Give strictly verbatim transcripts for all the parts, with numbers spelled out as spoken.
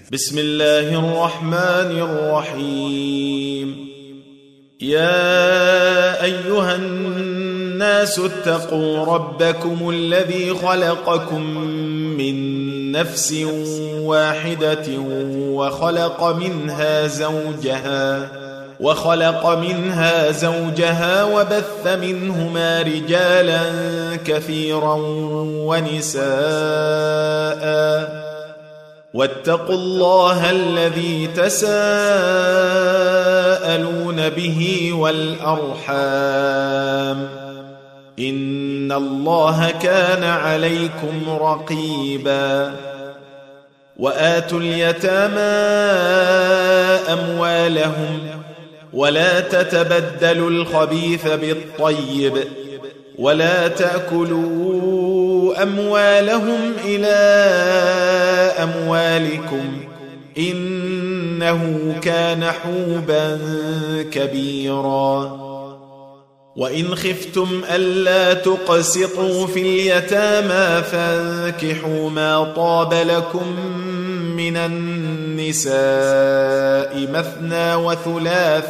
بسم الله الرحمن الرحيم. يا أيها الناس اتقوا ربكم الذي خلقكم من نفس واحدة وخلق منها زوجها وخلق منها زوجها وبث منهما رجالا كثيرا ونساء واتقوا الله الذي تساءلون به والأرحام إن الله كان عليكم رقيبا. وآتوا اليتامى أموالهم ولا تتبدلوا الخبيث بالطيب ولا تأكلوا أموالهم إلى أموالكم إنه كان حوبا كبيرا. وإن خفتم ألا تقسطوا في اليتامى فانكحوا ما طاب لكم من النساء مثنى وثلاث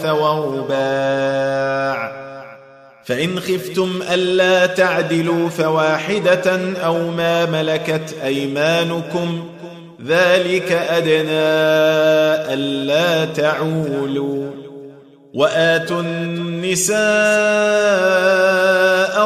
ورباع، فإن خفتم ألا تعدلوا فواحدة أو ما ملكت أيمانكم ذلك أدنى ألا تعولوا. وآتوا النساء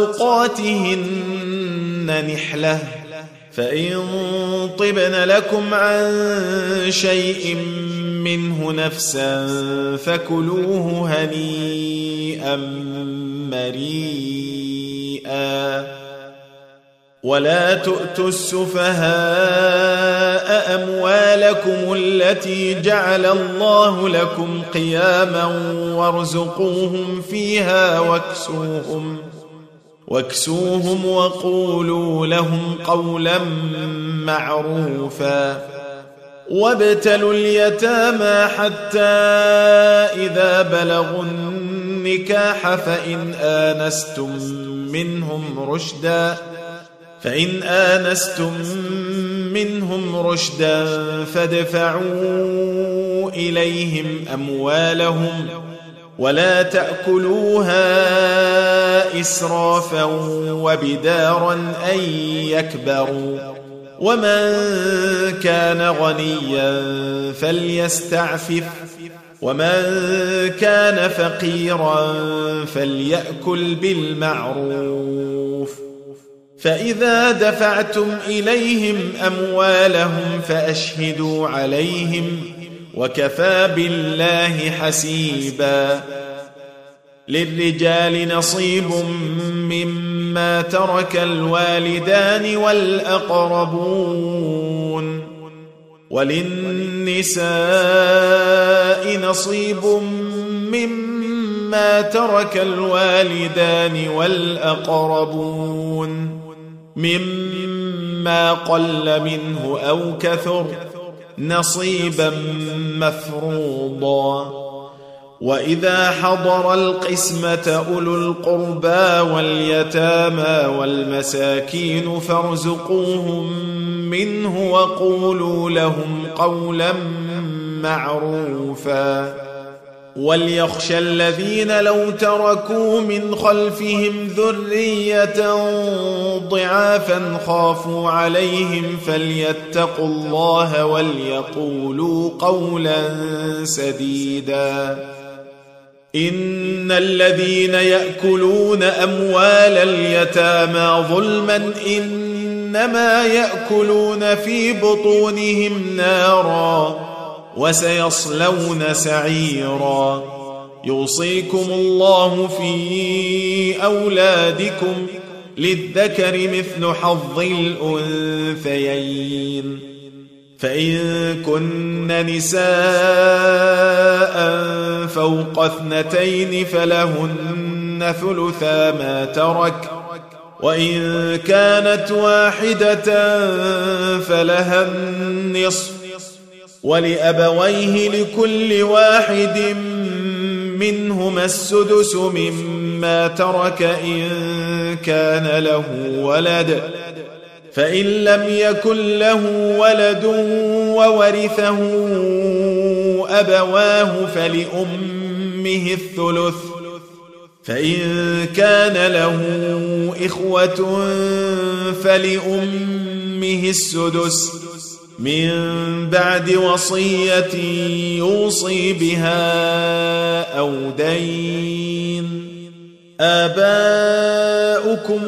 صدقاتهن نحلة فإن طبن لكم عن شيء منه نفسا فكلوه هنيئا مريئا. ولا تؤتوا السفهاء أموالكم التي جعل الله لكم قياما وارزقوهم فيها واكسوهم واكسوهم وقولوا لهم قولا معروفا. وابتلوا اليتامى حتى إذا بلغوا النكاح فإن آنستم منهم رشدا فإن آنستم منهم رشدا فادفعوا إليهم أموالهم ولا تأكلوها إسرافا وبدارا أن يكبروا. ومن كان غنيا فليستعفف ومن كان فقيرا فليأكل بالمعروف. فإذا دفعتم إليهم أموالهم فأشهدوا عليهم وكفى بالله حسيبا. للرجال نصيب مما ترك الوالدان والأقربون وللنساء نصيب مما ترك الوالدان والأقربون مما قل منه أو كثر نصيبا مفروضا. وإذا حضر القسمة أولو القربى واليتامى والمساكين فارزقوهم منه وقولوا لهم قولا معروفا. وليخشى الذين لو تركوا من خلفهم ذرية ضعافا خافوا عليهم فليتقوا الله وليقولوا قولا سديدا. إن الذين يأكلون أموال اليتامى ظلما إنما يأكلون في بطونهم نارا وسيصلون سعيرا. يوصيكم الله في أولادكم للذكر مثل حظ الأنثيين. فإن كن نساء فوق اثنتين فلهن ثلثا ما ترك وإن كانت واحدة فلها النصف ولأبويه لكل واحد منهما السدس مما ترك إن كان له ولد فإن لم يكن له ولد وورثه أبواه فلأمه الثلث، فإن كان له إخوة فلأمه السدس من بعد وصية يوصي بها أو دين. آباؤكم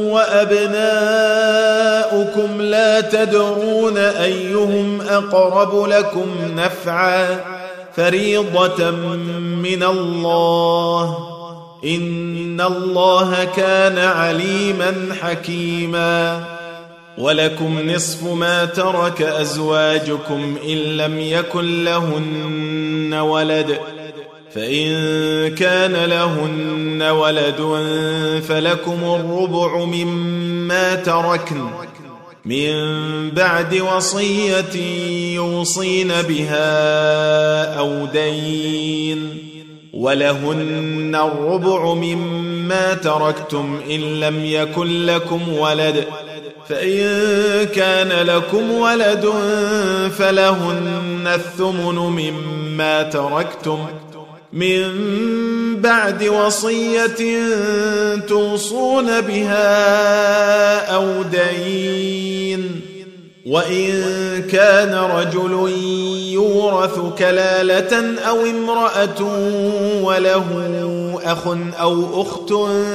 وأبناؤكم لا تدرون أيهم أقرب لكم نفعا فريضة من الله، إن الله كان عليما حكيما. ولكم نصف ما ترك أزواجكم إن لم يكن لهن ولد، فإن كان لهن ولد فلكم الربع مما تركن من بعد وصية يوصين بها أو دين، ولهن الربع مما تركتم إن لم يكن لكم ولد، فإن كان لكم ولد فلهن الثمن مما تركتم من بعد وصية توصون بها أو دين. وإن كان رجل يورث كلالة أو امرأة وله أخ أو أخت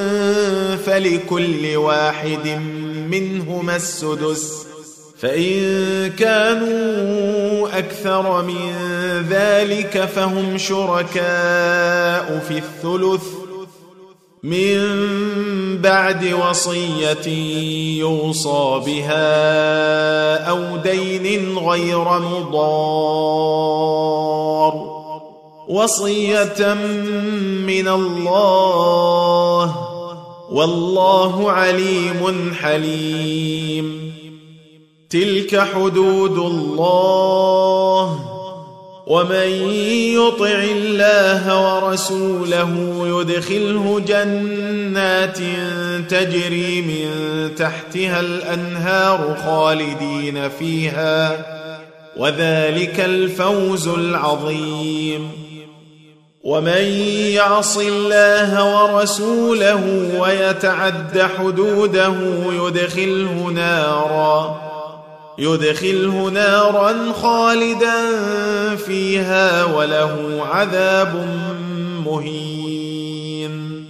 فلكل واحد منهما السدس، فإن كانوا أكثر من ذلك فهم شركاء في الثلث من بعد وصية يوصى بها أو دين غير مضار، وصية من الله، والله عليم حليم. تلك حدود الله، ومن يطع الله ورسوله يدخله جنات تجري من تحتها الأنهار خالدين فيها، وذلك الفوز العظيم. ومن يعص الله ورسوله ويتعد حدوده يدخله نارا يدخله نارا خالدا فيها وله عذاب مهين.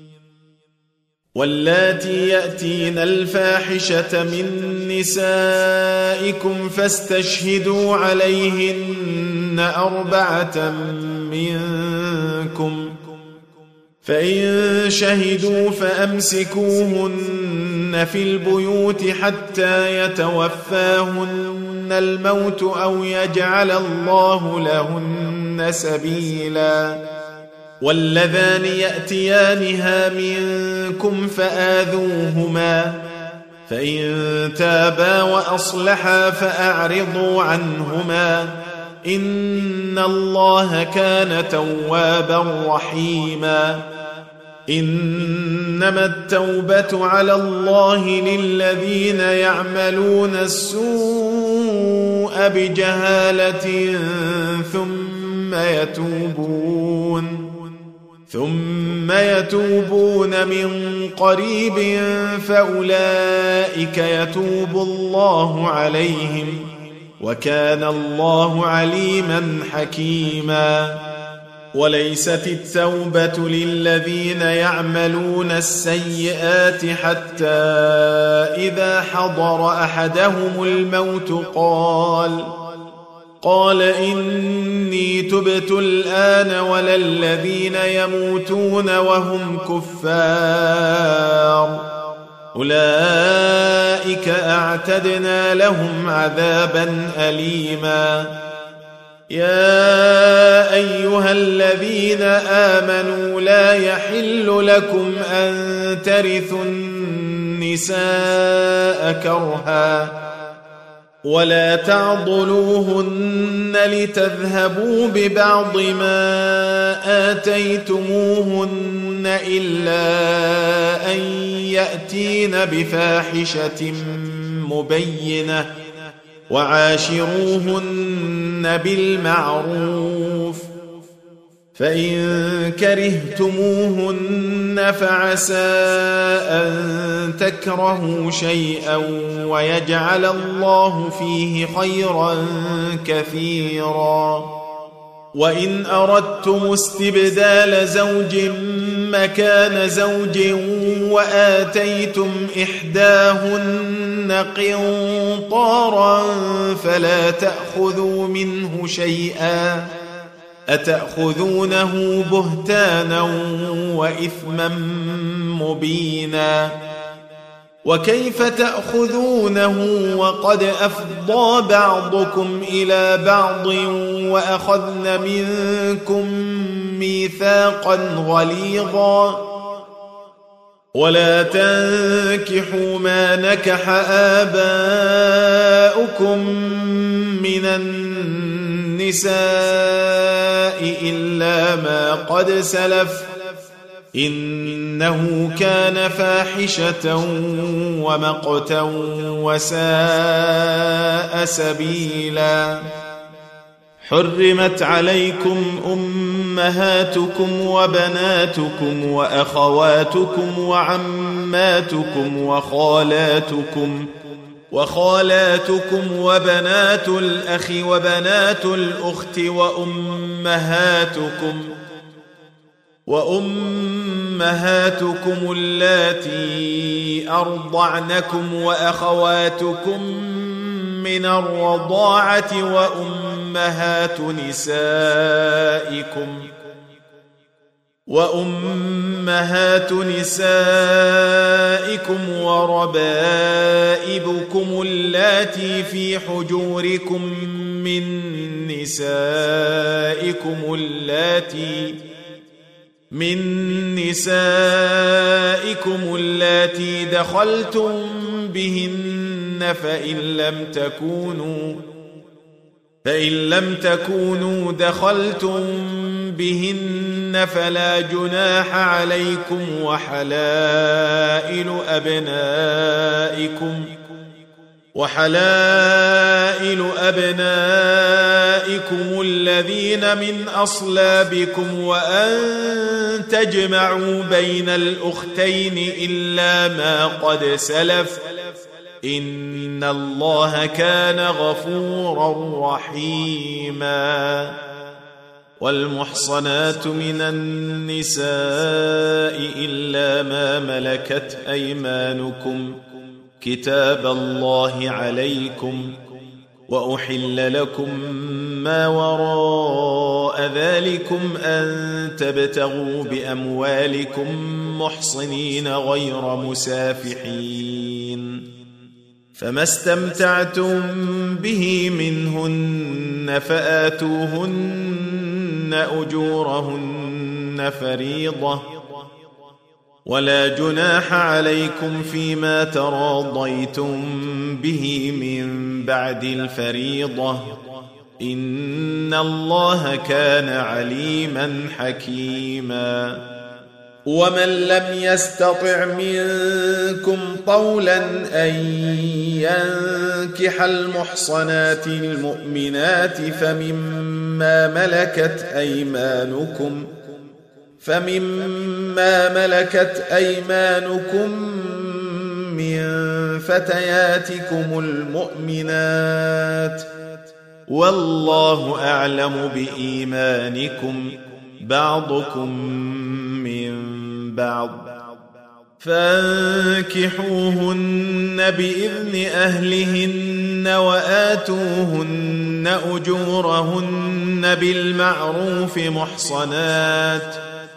واللاتي يأتين الفاحشة من نسائكم فاستشهدوا عليهن أربعة منكم، فإن شهدوا فأمسكوهن في البيوت حتى يتوفاهن الموت أو يجعل الله لهن سبيلا. واللذان يأتيانها منكم فآذوهما، فإن تابا وأصلحا فأعرضوا عنهما، إن الله كان توابا رحيما. إنما التوبة على الله للذين يعملون السوء بجهالة ثم يتوبون ثم يتوبون من قريب فأولئك يتوب الله عليهم، وكان الله عليما حكيما. وليست التوبة للذين يعملون السيئات حتى إذا حضر أحدهم الموت قال قال إني تبت الآن ولا الذين يموتون وهم كفار، أولئك أعتدنا لهم عذابا أليما. يا أيها الذين آمنوا لا يحل لكم أن ترثوا النساء كرها ولا تعضلوهن لتذهبوا ببعض ما آتيتموهن إلا أن يأتين بفاحشة مبينة وعاشروهن بالمعروف فإن كرهتموهن فعسى أن تكرهوا شيئا ويجعل الله فيه خيرا كثيرا وإن أردتم استبدال زوج مكان زوج وآتيتم إحداهن قنطارا فلا تأخذوا منه شيئا أتأخذونه بهتانا وإثما مبينا وكيف تأخذونه وقد أفضى بعضكم إلى بعض وأخذن منكم ميثاقا غليظا ولا تنكحوا ما نكح آباؤكم من النساء إلا ما قد سلف إنه كان فاحشة ومقتا وساء سبيلا حرمت عليكم أمهاتكم وبناتكم وأخواتكم وعماتكم وخالاتكم وخالاتكم وبنات الأخ وبنات الأخت وأمهاتكم وأمهاتكم اللاتي أرضعنكم وأخواتكم من الرضاعة وأمهات نسائكم وأمهات نسائكم وربائبكم اللاتي في حجوركم من نسائكم اللاتي من نسائكم اللاتي دخلتم بهن فإن لم تكونوا فإن لم تكونوا دخلتم بهن فلا جناح عليكم وحلائل أبنائكم وحلائل أبنائكم الذين من أصلابكم وأن تجمعوا بين الأختين إلا ما قد سلف إن الله كان غفورا رحيما والمحصنات من النساء إلا ما ملكت أيمانكم كتاب الله عليكم وأحل لكم ما وراء ذلكم أن تبتغوا بأموالكم محصنين غير مسافحين فما استمتعتم به منهن فآتوهن أجورهن فريضة ولا جناح عليكم فيما تراضيتم به من بعد الفريضة إن الله كان عليما حكيما ومن لم يستطع منكم طولا أن ينكح المحصنات المؤمنات فمما ملكت أيمانكم فمما ملكت أيمانكم من فتياتكم المؤمنات والله أعلم بإيمانكم بعضكم من بعض فانكحوهن بإذن أهلهن وآتوهن أجورهن بالمعروف محصنات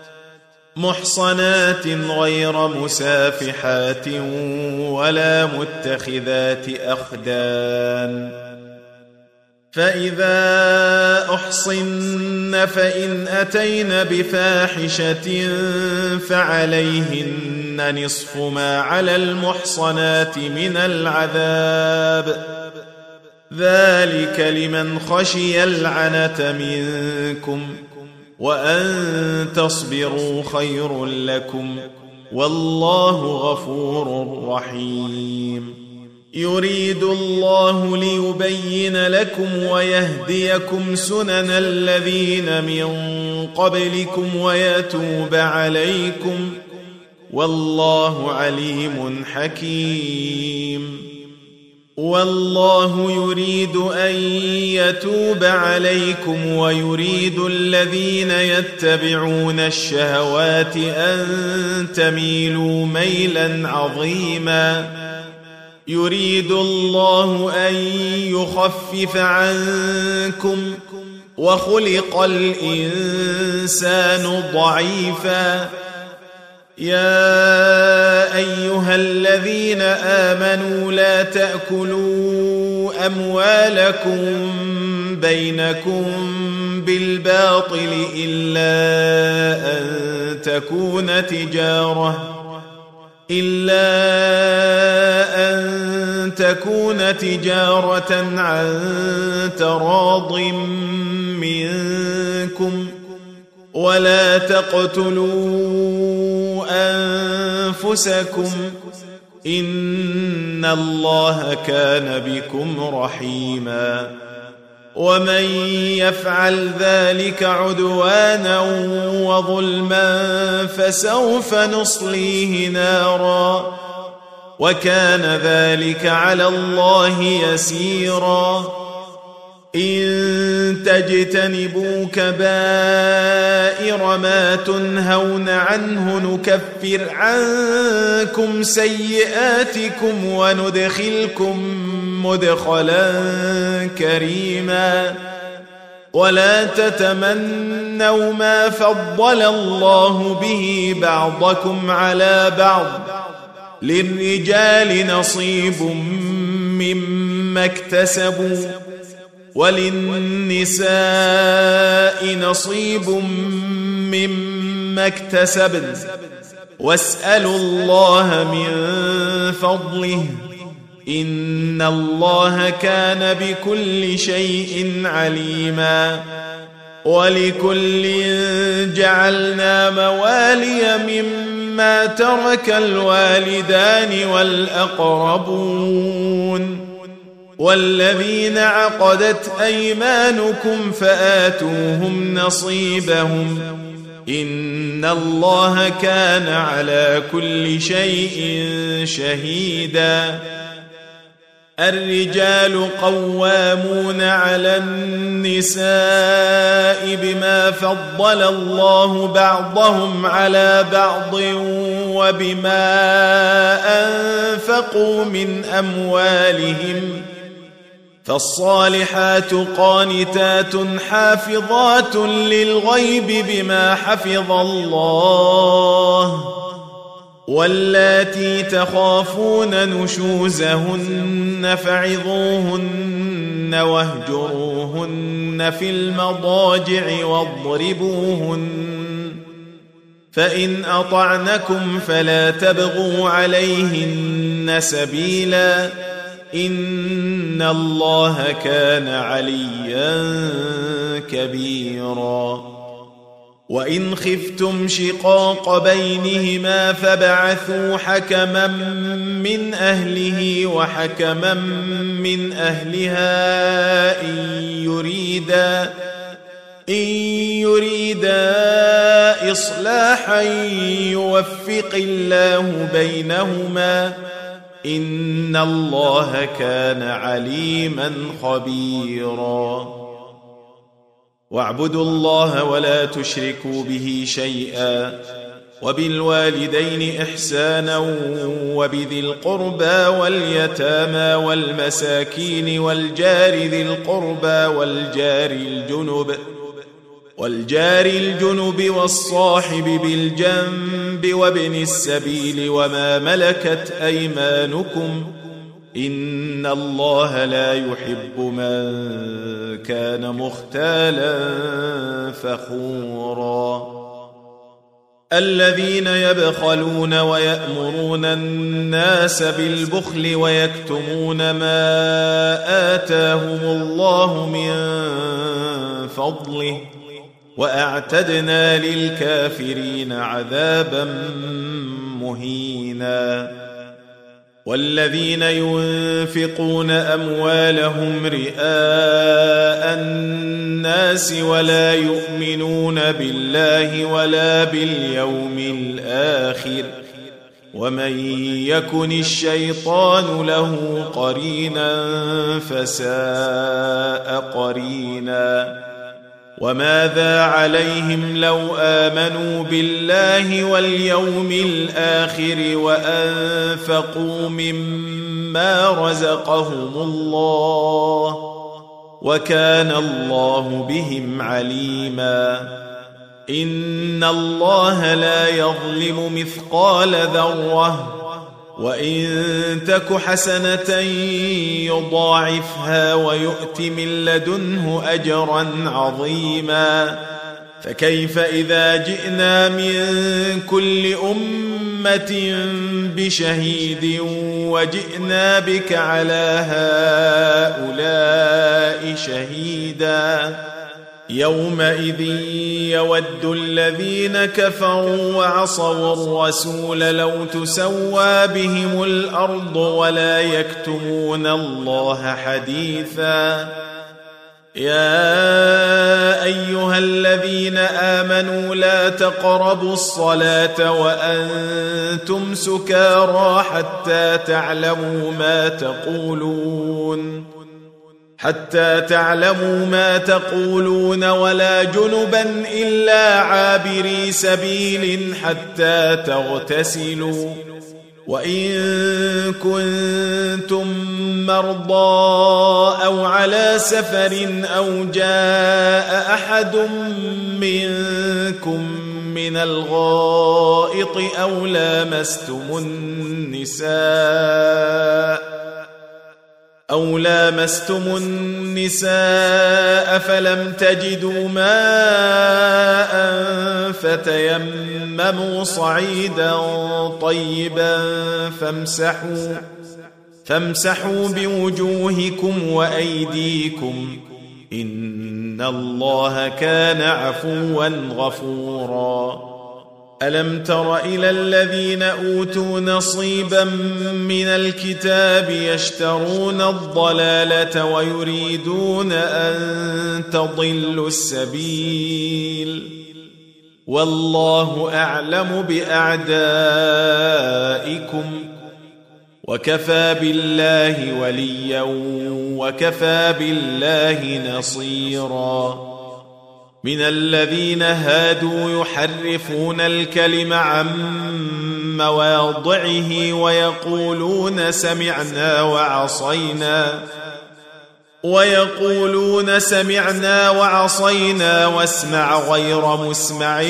محصنات غير مسافحات ولا متخذات أخدان فإذا أحصن فإن أتين بفاحشة فعليهن نصف ما على المحصنات من العذاب ذلك لمن خشي العنة منكم وأن تصبروا خير لكم والله غفور رحيم يريد الله ليبين لكم ويهديكم سنن الذين من قبلكم ويتوب عليكم والله عليم حكيم والله يريد أن يتوب عليكم ويريد الذين يتبعون الشهوات أن تميلوا ميلا عظيما يريد الله أن يخفف عنكم وخلق الإنسان ضعيفا يا أيها الذين آمنوا لا تأكلوا أموالكم بينكم بالباطل إلا أن تكون تجارة إلا أن تكون تجارة عن تراض منكم ولا تقتلوا أنفسكم إن الله كان بكم رحيما ومن يفعل ذلك عدوانا وظلما فسوف نصليه نارا وكان ذلك على الله يسيرا إن تجتنبوا كبائر ما تنهون عنه نكفر عنكم سيئاتكم وندخلكم مدخلا كريما ولا تتمنوا ما فضل الله به بعضكم على بعض للرجال نصيب مما اكتسبوا وللنساء نصيب مما اكتسبن واسألوا الله من فضله إن الله كان بكل شيء عليما ولكل جعلنا موالي مما ترك الوالدان والأقربون والذين عقدت أيمانكم فآتوهم نصيبهم إن الله كان على كل شيء شهيدا الرجال قوامون على النساء بما فضل الله بعضهم على بعض وبما أنفقوا من أموالهم فالصالحات قانتات حافظات للغيب بما حفظ الله واللاتي تخافون نشوزهن فعظوهن واهجروهن في المضاجع واضربوهن فإن أطعنكم فلا تبغوا عليهن سبيلا إن الله كان عليا كبيرا وإن خفتم شقاق بينهما فبعثوا حكما من أهله وحكما من أهلها إن يريدا إن يريدا إصلاحا يوفق الله بينهما إن الله كان عليما خبيرا واعبدوا الله ولا تشركوا به شيئا وبالوالدين إحسانا وبذي القربى واليتامى والمساكين والجار ذي القربى والجار الجنب والجار الجنب والصاحب بالجنب وابن السبيل وما ملكت أيمانكم إن الله لا يحب من كان مختالا فخورا الذين يبخلون ويأمرون الناس بالبخل ويكتمون ما آتاهم الله من فضله وأعتدنا للكافرين عذابا مهينا والذين ينفقون أموالهم رئاء الناس ولا يؤمنون بالله ولا باليوم الآخر ومن يكن الشيطان له قرينا فساء قرينا وماذا عليهم لو آمنوا بالله واليوم الآخر وأنفقوا مما رزقهم الله وكان الله بهم عليما إن الله لا يظلم مثقال ذرة وإن تك حسنة يضاعفها ويؤت من لدنه أجرا عظيما فكيف إذا جئنا من كل أمة بشهيد وجئنا بك على هؤلاء شهيدا يومئذ يود الذين كفروا وعصوا الرسول لو تسوى بهم الأرض ولا يكتمون الله حديثا يا أيها الذين آمنوا لا تقربوا الصلاة وأنتم سكارى حتى تعلموا ما تقولون حتى تعلموا ما تقولون ولا جنبا إلا عابري سبيل حتى تغتسلوا وإن كنتم مرضى أو على سفر أو جاء أحد منكم من الغائط أو لامستم النساء أو لامستم النساء فلم تجدوا ماء فتيمموا صعيدا طيبا فامسحوا فامسحوا بوجوهكم وأيديكم إن الله كان عفوا غفورا ألم تر إلى الذين أوتوا نصيبا من الكتاب يشترون الضلالة ويريدون أن تضلوا السبيل والله أعلم بأعدائكم وكفى بالله وليا وكفى بالله نصيرا من الذين هادوا يحرفون الكلم عن مواضعه ويقولون سمعنا وعصينا ويقولون سمعنا وعصينا واسمع غير مسمع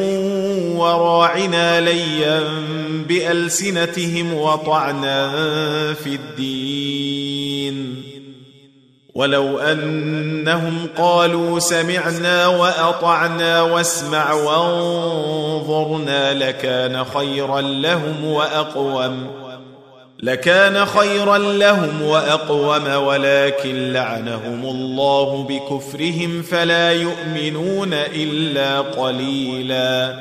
وراعنا ليا بألسنتهم وطعنا في الدين ولو أنهم قالوا سمعنا وأطعنا واسمع وانظرنا لكان خيرا لهم وأقوم لكان خيرا لهم وأقوم ولكن لعنهم الله بكفرهم فلا يؤمنون إلا قليلا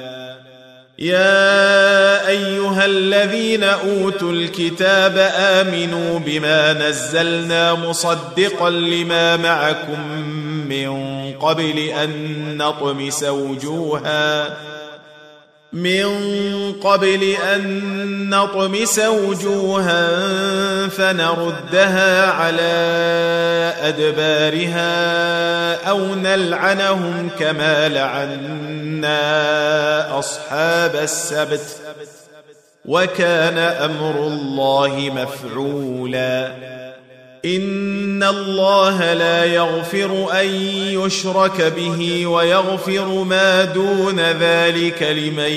يا أيها الذين أوتوا الكتاب آمنوا بما نزلنا مصدقا لما معكم من قبل أن نطمس وجوها من قبل أن نطمس وجوها فنردها على أدبارها أو نلعنهم كما لعنا أصحاب السبت وكان أمر الله مفعولا إن الله لا يغفر أن يشرك به ويغفر ما دون ذلك لمن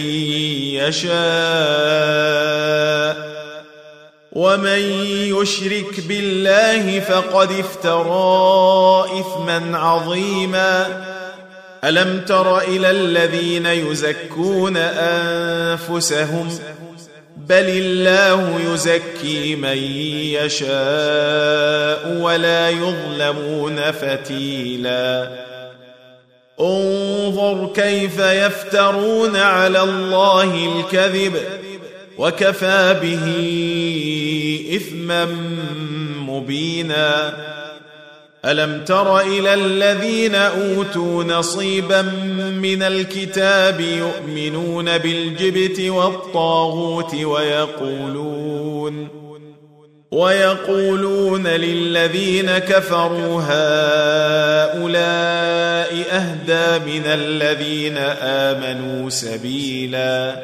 يشاء ومن يشرك بالله فقد افترى إثما عظيما ألم تر إلى الذين يزكون أنفسهم بل الله يزكي من يشاء ولا يظلمون فتيلا انظر كيف يفترون على الله الكذب وكفى به إثما مبينا. ألم تر إلى الذين أوتوا نصيبا من الكتاب يؤمنون بالجبت والطاغوت ويقولون ويقولون للذين كفروا هؤلاء أهدى من الذين آمنوا سبيلا.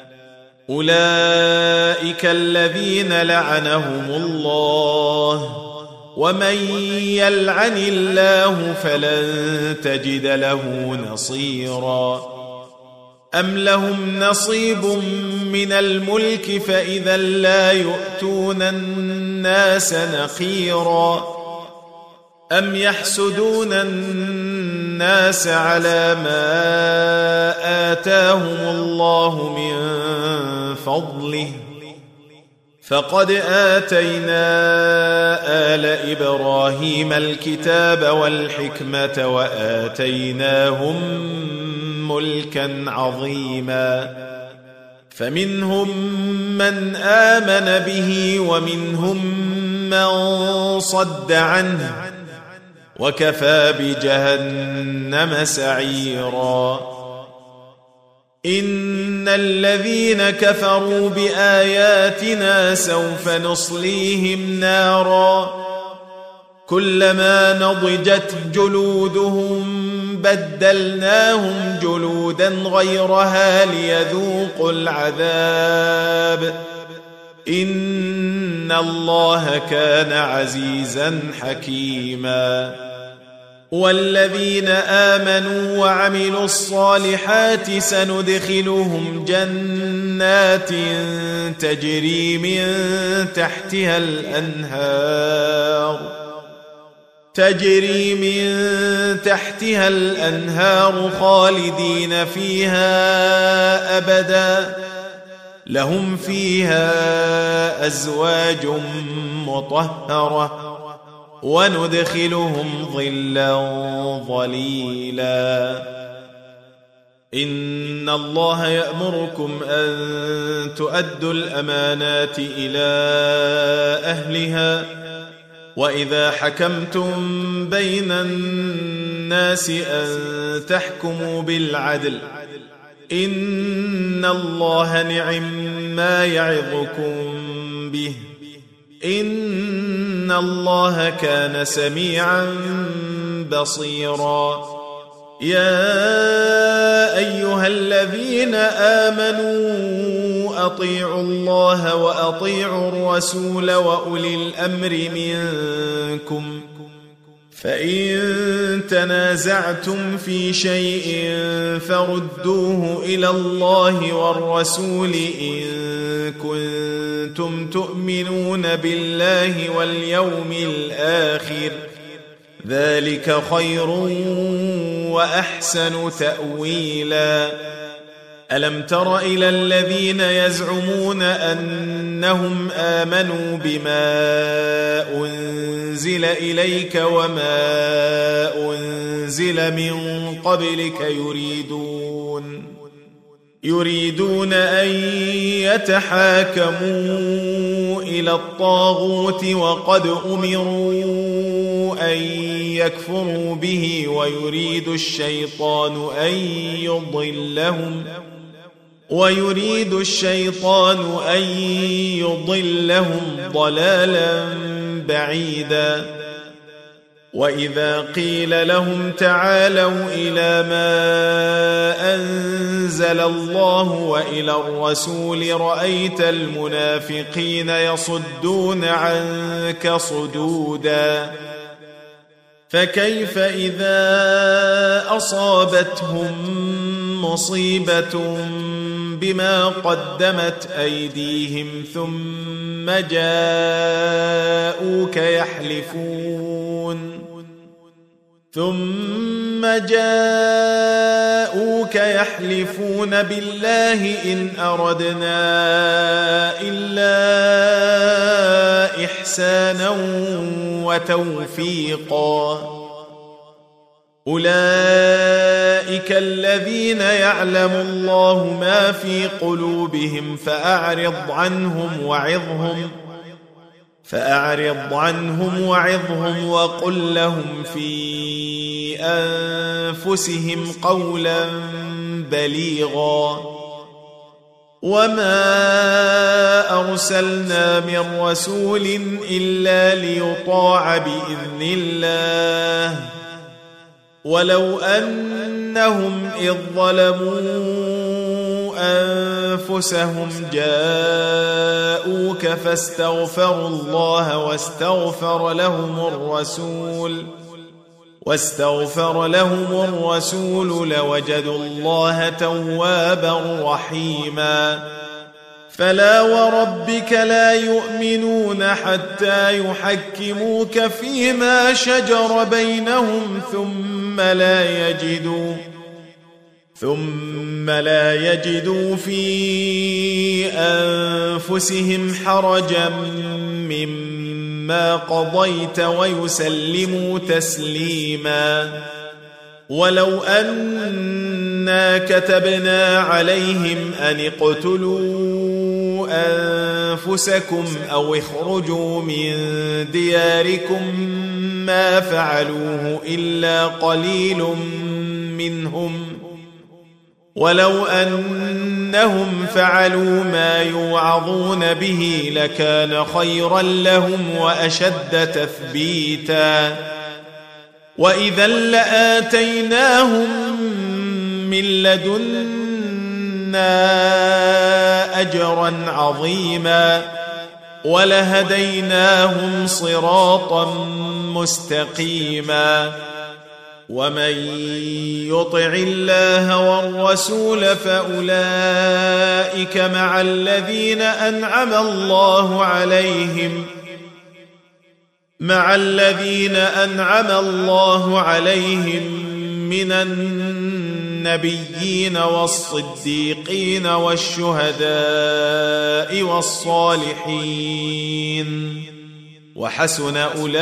أولئك الذين لعنهم الله، ومن يلعن الله فلن تجد له نصيرا. أم لهم نصيب من الملك فإذا لا يؤتون الناس نقيرا. أم يحسدون الناس على ما آتاهم الله من فضله، فقد آتينا آل إبراهيم الكتاب والحكمة وآتيناهم ملكا عظيما. فمنهم من آمن به ومنهم من صد عنه، وكفى بجهنم سعيرا. إن الذين كفروا بآياتنا سوف نصليهم نارا كلما نضجت جلودهم بدلناهم جلودا غيرها ليذوقوا العذاب إن الله كان عزيزا حكيما. والذين آمنوا وعملوا الصالحات سندخلهم جنات تجري من تحتها الأنهار تجري من تحتها الأنهار خالدين فيها أبدا، لهم فيها أزواج مطهرة وندخلهم ظلا ظليلا. إن الله يأمركم أن تؤدوا الأمانات إلى أهلها وإذا حكمتم بين الناس أن تحكموا بالعدل إن الله نعم ما يعظكم به إن الله كان سميعا بصيرا. يا أيها الذين آمنوا أطيعوا الله وأطيعوا الرسول وأولي الأمر منكم، فإن تنازعتم في شيء فردوه إلى الله والرسول إن كنتم تؤمنون بالله واليوم الآخر، ذلك خير وأحسن تأويلا. ألم تر إلى الذين يزعمون أنهم آمنوا بما أنزل إليك وما أنزل من قبلك يريدون يريدون أن يتحاكموا إلى الطاغوت وقد أمروا أن يكفروا به ويريد الشيطان أن يضلهم ويريد الشيطان أن يضلهم ضلالا بعيدا. وإذا قيل لهم تعالوا إلى ما أنزل الله وإلى الرسول رأيت المنافقين يصدون عنك صدودا. فكيف إذا أصابتهم مصيبة بما قدمت أيديهم ثم جاءوك يحلفون ثم جاءوك يحلفون بالله إن أردنا إلا إحسانا وتوفيقا أولئك الذين يعلم الله ما في قلوبهم فأعرض عنهم وعظهم فأعرض عنهم وعظهم وقل لهم في أنفسهم قولا بليغا وما أرسلنا من رسول إلا ليطاع بإذن الله ولو أنهم إذ ظلموا أنفسهم جاءوك فاستغفروا الله واستغفر لهم الرسول واستغفر لهم الرسول لوجدوا الله توابا رحيما فلا وربك لا يؤمنون حتى يحكموك فيما شجر بينهم ثم لا يجدوا ثم لا يجدوا في أنفسهم حرجا مما قضيت ويسلموا تسليما ولو أنا كتبنا عليهم أن اقتلوا أنفسكم أو اخرجوا من دياركم ما فعلوه إلا قليل منهم ولو أنهم فعلوا ما يوعظون به لكان خيرا لهم وأشد تثبيتا وإذا لآتيناهم من لدنا أجرا عظيما ولهديناهم صراطا مستقيما ومن يطع الله والرسول فأولئك مع الذين أنعم الله عليهم مع الذين أنعم الله عليهم من النبيين والصديقين والشهداء والصالحين وحسن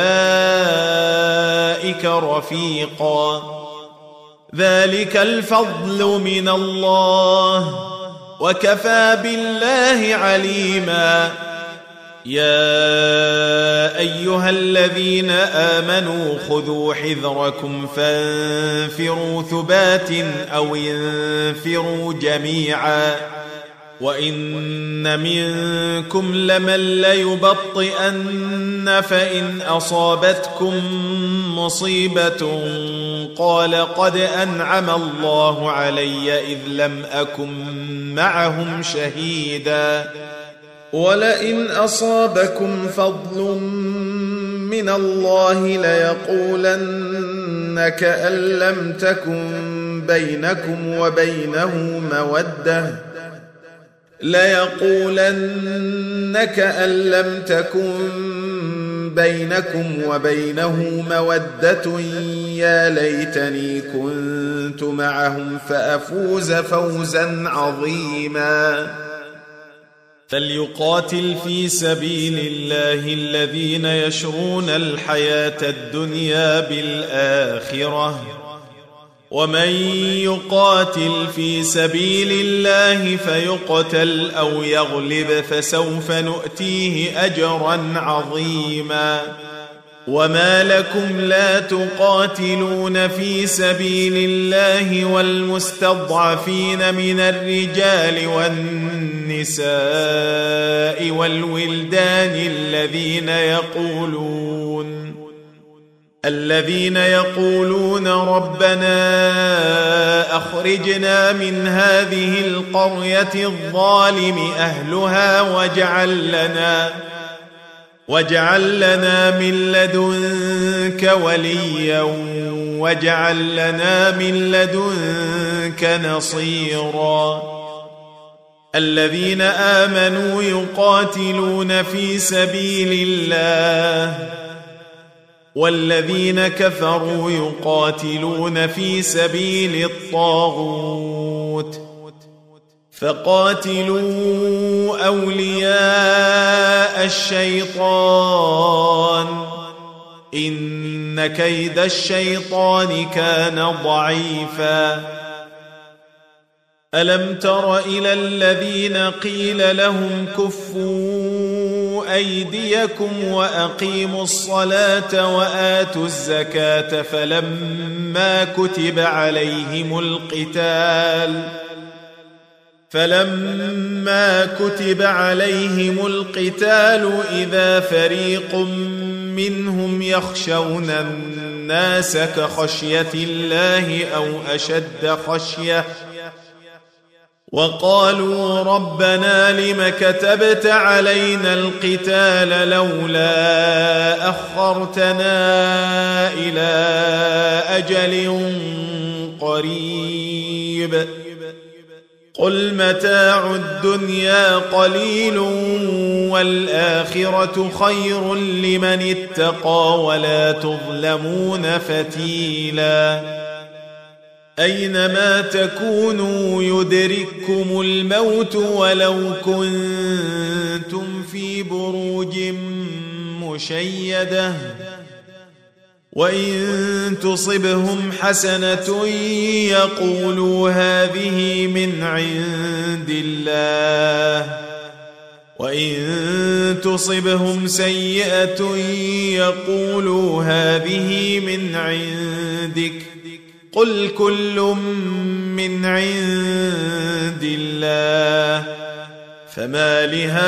أولئك رفيقا ذلك الفضل من الله وكفى بالله عليما يا أيها الذين آمنوا خذوا حذركم فانفروا ثبات أو انفروا جميعا وإن منكم لمن ليبطئن فإن أصابتكم مصيبة قال قد أنعم الله علي إذ لم أكن معهم شهيدا ولئن أصابكم فضل من الله ليقولن كأن لم تكن بينكم وبينه مودة ليقولن كأن لم تكن بينكم وبينه مودة يا ليتني كنت معهم فأفوز فوزا عظيما فليقاتل في سبيل الله الذين يشرون الحياة الدنيا بالآخرة ومن يقاتل في سبيل الله فيقتل أو يغلب فسوف نؤتيه أجرا عظيما وما لكم لا تقاتلون في سبيل الله والمستضعفين من الرجال والنساء والولدان الذين يقولون الذين يقولون ربنا أخرجنا من هذه القرية الظالم أهلها واجعل لنا واجعل لنا من لدنك وليا واجعل لنا من لدنك نصيرا الذين آمنوا يقاتلون في سبيل الله والذين كفروا يقاتلون في سبيل الطاغوت فقاتلوا أولياء الشيطان إن إن كيد الشيطان كان ضعيفا. ألم تر إلى الذين قيل لهم كفوا أيديكم وأقيموا الصلاة وآتوا الزكاة فلما كتب عليهم القتال فلما كتب عليهم القتال إذا فريق منهم يخشون الناس كخشية الله أو أشد خشية وقالوا ربنا لم كتبت علينا القتال لولا أخرتنا إلى أجل قريب قل متاع الدنيا قليل والآخرة خير لمن اتقى ولا تظلمون فتيلا. أينما تكونوا يدرككم الموت ولو كنتم في بروج مشيدة وإن تصبهم حسنة يقولوا هذه من عند الله وإن تصبهم سيئة يقولوا هذه من عندك قل كل من عند الله فما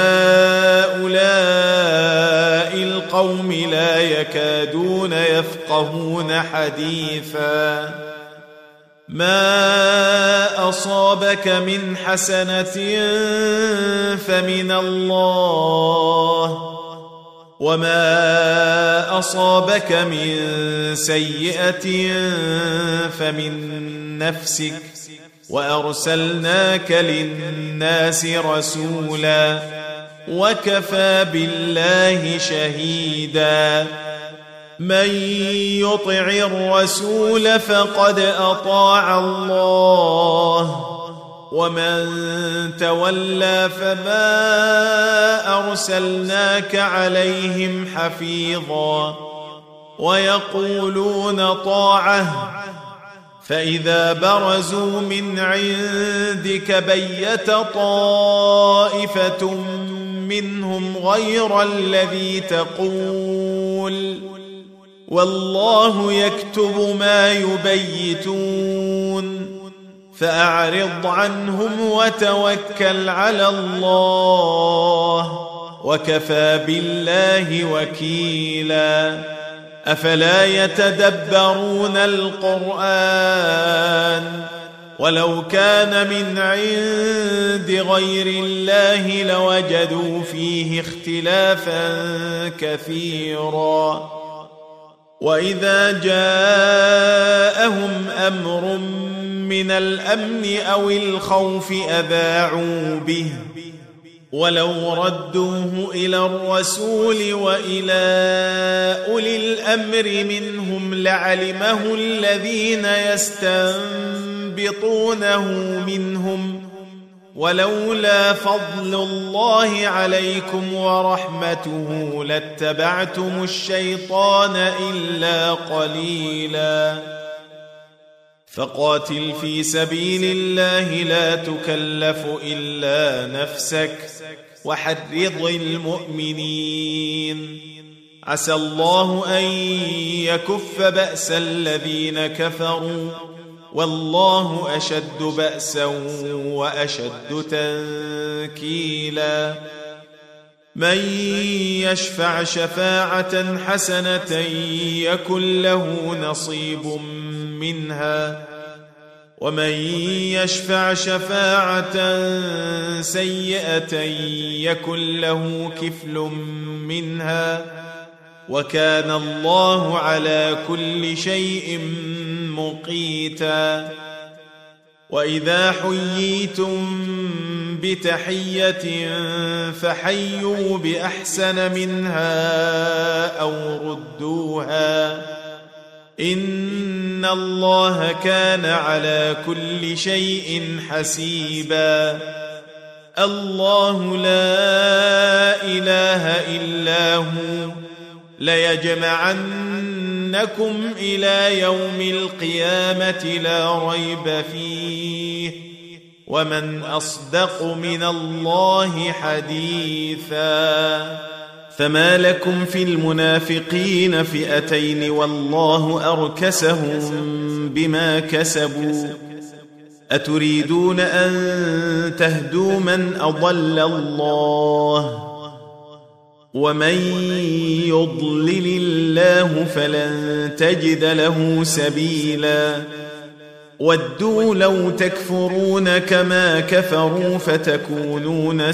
لهؤلاء القوم لا يكادون يفقهون حديثا. ما أصابك من حسنة فمن الله وما أصابك من سيئة فمن نفسك وأرسلناك للناس رسولا وكفى بالله شهيدا. من يطع الرسول فقد أطاع الله ومن تولى فما أرسلناك عليهم حفيظا ويقولون طاعة فإذا برزوا من عندك بيت طائفة منهم غير الذي تقول والله يكتب ما يبيتون فأعرض عنهم وتوكل على الله وكفى بالله وكيلا. أفلا يتدبرون القرآن ولو كان من عند غير الله لوجدوا فيه اختلافا كثيرا. وإذا جاءهم أمر من الأمن أو الخوف أذاعوا به ولو ردوه إلى الرسول وإلى أولي الأمر منهم لعلمه الذين يستنبطونه منهم ولولا فضل الله عليكم ورحمته لاتبعتم الشيطان إلا قليلا. فقاتل في سبيل الله لا تكلف إلا نفسك وحرض المؤمنين عسى الله أن يكف بأس الذين كفروا والله أشد بأسا وأشد تنكيلا. من يشفع شفاعة حسنة يكن له نصيب منها ومن يشفع شفاعة سيئة يكن له كفل منها وكان الله على كل شيء مقيتا. وإذا حييتم بتحية فحيوا بأحسن منها أو ردوها إن الله كان على كل شيء حسيبا. الله لا إله إلا هو ليجمعنكم إنكم إلى يوم القيامة لا ريب فيه ومن أصدق من الله حديثا فما لكم في المنافقين فئتين والله أركسهم بما كسبوا أتريدون أن تهدوا من أضل الله ومن يضلل الله فلن تجد له سبيلا ودوا لو تكفرون كما كفروا فتكونون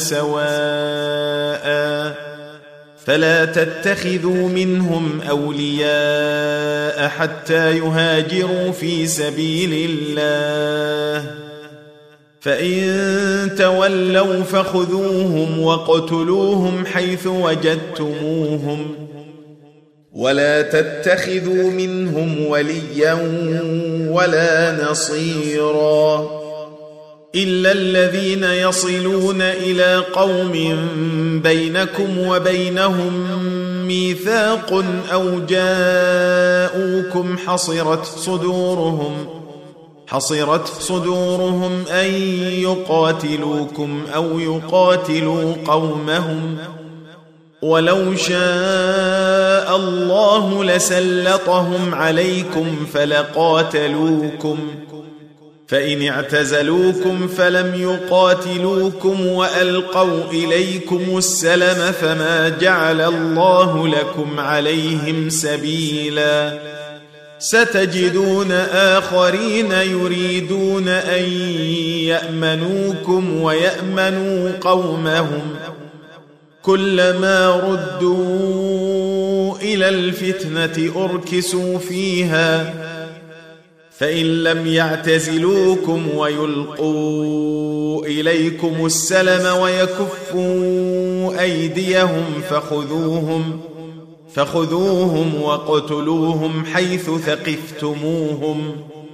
سواء فلا تتخذوا منهم أولياء حتى يهاجروا في سبيل الله فإن تولوا فخذوهم وقتلوهم حيث وجدتموهم ولا تتخذوا منهم وليا ولا نصيرا إلا الذين يصلون إلى قوم بينكم وبينهم ميثاق أو جاءوكم حصرت صدورهم حصرت صدورهم أن يقاتلوكم أو يقاتلوا قومهم ولو شاء الله لسلطهم عليكم فلقاتلوكم فإن اعتزلوكم فلم يقاتلوكم وألقوا إليكم السلم فما جعل الله لكم عليهم سبيلا ستجدون آخرين يريدون أن يأمنوكم ويأمنوا قومهم كلما ردوا إلى الفتنة أركسوا فيها فإن لم يعتزلوكم ويلقوا إليكم السلم ويكفوا أيديهم فخذوهم فخذوهم وقتلوهم حيث ثقفتموهم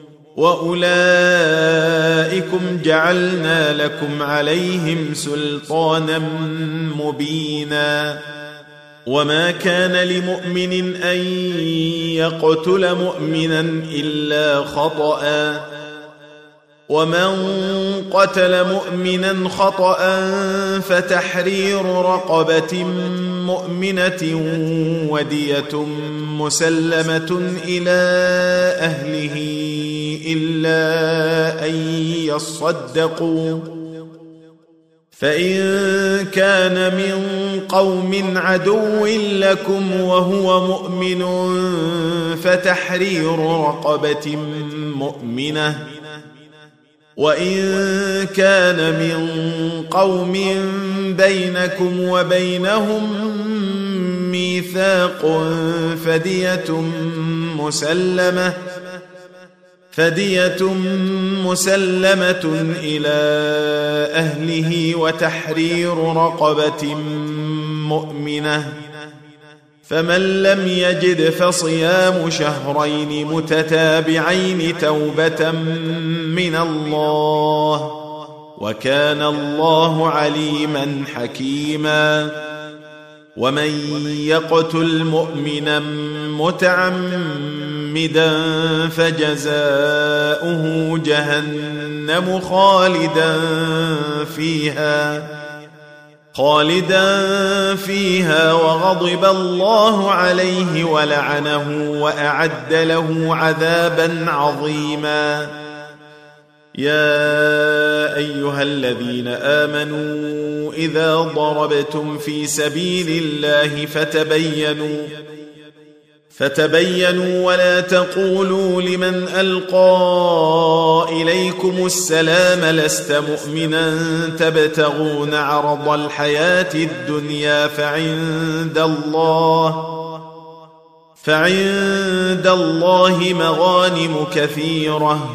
وأولئكم جعلنا لكم عليهم سلطانا مبينا وما كان لمؤمن أن يقتل مؤمنا إلا خطأ ومن قتل مؤمنا خطأ فتحرير رقبة مؤمنة ودية مسلمة إلى أهله إلا أن يصدقوا فإن كان من قوم عدو لكم وهو مؤمن فتحرير رقبة مؤمنة وإن كان من قوم بينكم وبينهم ميثاق فدية مسلمة فدية مسلمة إلى أهله وتحرير رقبة مؤمنة فمن لم يجد فصيام شهرين متتابعين توبة من الله وكان الله عليما حكيما ومن يقتل مؤمنا متعمدا فجزاؤه جهنم خالدا فيها خالدا فيها وغضب الله عليه ولعنه وأعد له عذابا عظيما يا أيها الذين آمنوا إذا ضربتم في سبيل الله فتبينوا فتبينوا ولا تقولوا لمن ألقى إليكم السلام لست مؤمنا تبتغون عرض الحياة الدنيا فعند الله فعند الله مغانم كثيرة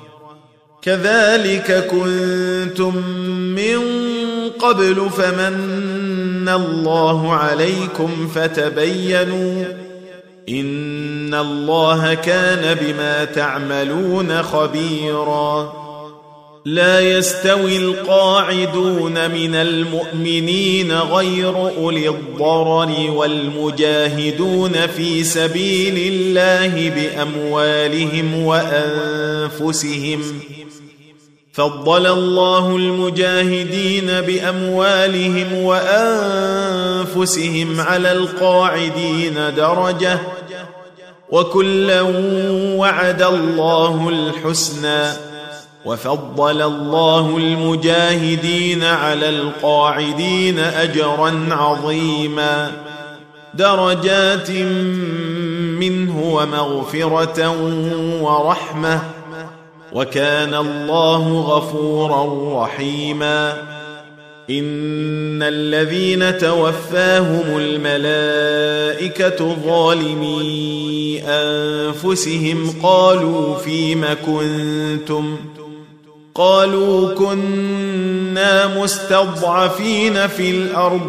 كذلك كنتم من قبل فمن الله عليكم فتبينوا إن الله كان بما تعملون خبيرا لا يستوي القاعدون من المؤمنين غير أولي الضرر والمجاهدون في سبيل الله بأموالهم وأنفسهم. فضل الله المجاهدين بأموالهم وأنفسهم على القاعدين درجة، وكلا وعد الله الحسنى، وفضل الله المجاهدين على القاعدين أجرا عظيما، درجات منه ومغفرة ورحمة، وكان الله غفورا رحيما. إن الذين توفاهم الملائكة ظالمي أنفسهم قالوا فيم كنتم؟ قالوا كنا مستضعفين في الأرض.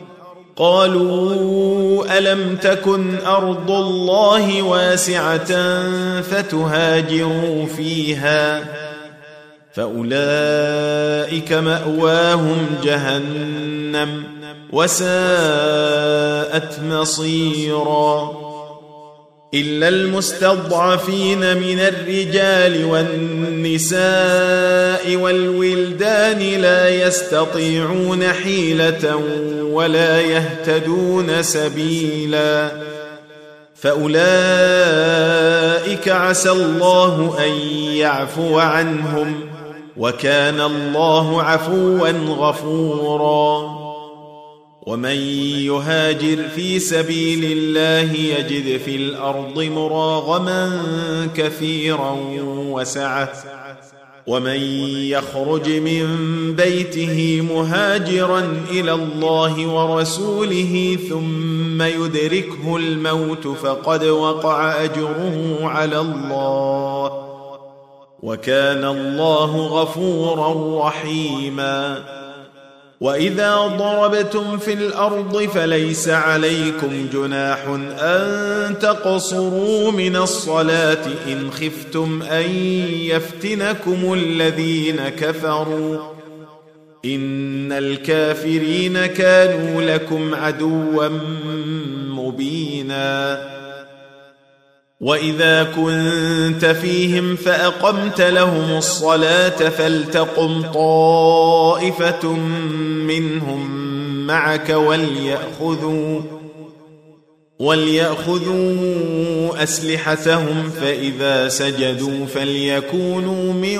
قالوا ألم تكن أرض الله واسعة فتهاجروا فيها؟ فأولئك مأواهم جهنم وساءت مصيرا. إلا المستضعفين من الرجال والنساء والولدان لا يستطيعون حيلة ولا يهتدون سبيلا، فأولئك عسى الله أن يعفو عنهم، وكان الله عفوا غفورا. ومن يهاجر في سبيل الله يجد في الأرض مراغما كثيرا وسعة، ومن يخرج من بيته مهاجرا إلى الله ورسوله ثم يدركه الموت فقد وقع أجره على الله، وكان الله غفورا رحيما. وإذا ضربتم في الأرض فليس عليكم جناح أن تقصروا من الصلاة إن خفتم أن يفتنكم الذين كفروا، إن الكافرين كانوا لكم عدوا مبينا. وإذا كنت فيهم فأقمت لهم الصلاة فلتقم طائفة منهم معك وليأخذوا وليأخذوا أسلحتهم، فإذا سجدوا فليكونوا من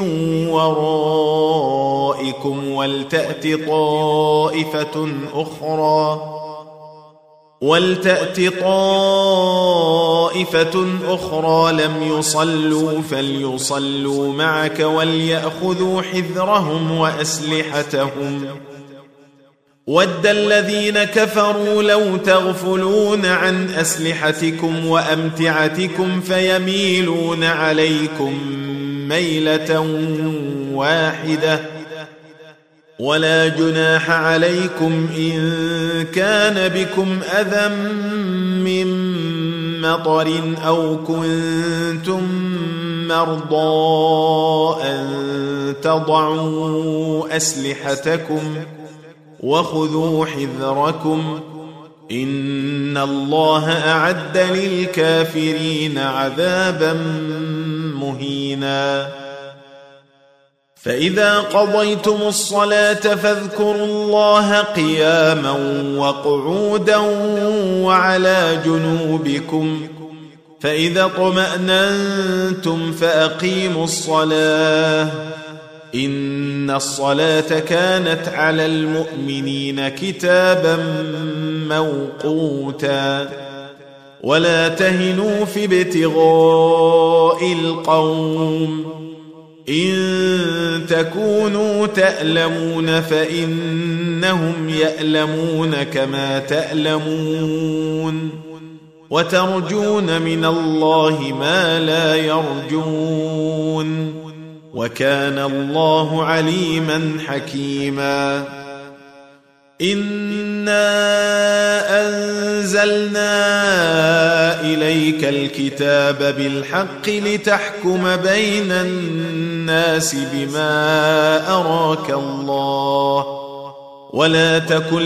ورائكم ولتأت طائفة أخرى ولتأت طائفة أخرى لم يصلوا فليصلوا معك وليأخذوا حذرهم وأسلحتهم. ود الذين كفروا لو تغفلون عن أسلحتكم وأمتعتكم فيميلون عليكم ميلة واحدة، ولا جناح عليكم إن كان بكم أذى من مطر أو كنتم مرضى أن تضعوا أسلحتكم وخذوا حذركم، إن الله أعد للكافرين عذابا مهينا. فإذا قضيتم الصلاة فاذكروا الله قياما وقعودا وعلى جنوبكم، فإذا اطمأننتم فأقيموا الصلاة، إن الصلاة كانت على المؤمنين كتابا موقوتا. ولا تهنوا في ابتغاء القوم، إن تكونوا تألمون فإنهم يألمون كما تألمون، وترجون من الله ما لا يرجون، وكان الله عليما حكيما. إنا أنزلنا إليك الكتاب بالحق لتحكم بين الناس بما أراك الله ولا تكن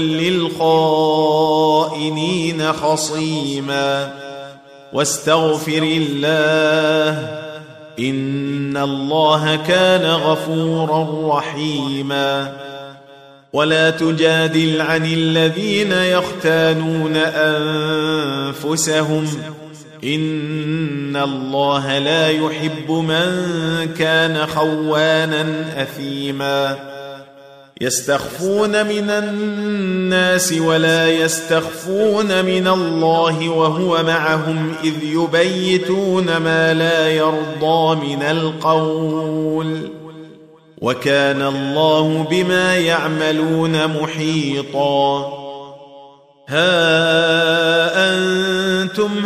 للخائنين خصيما واستغفر الله إن الله كان غفورا رحيما ولا تجادل عن الذين يختانون أنفسهم إن الله لا يحب من كان خوانا أثيما يستخفون من الناس ولا يستخفون من الله وهو معهم إذ يبيتون ما لا يرضى من القول وكان الله بما يعملون محيطا ها أنتم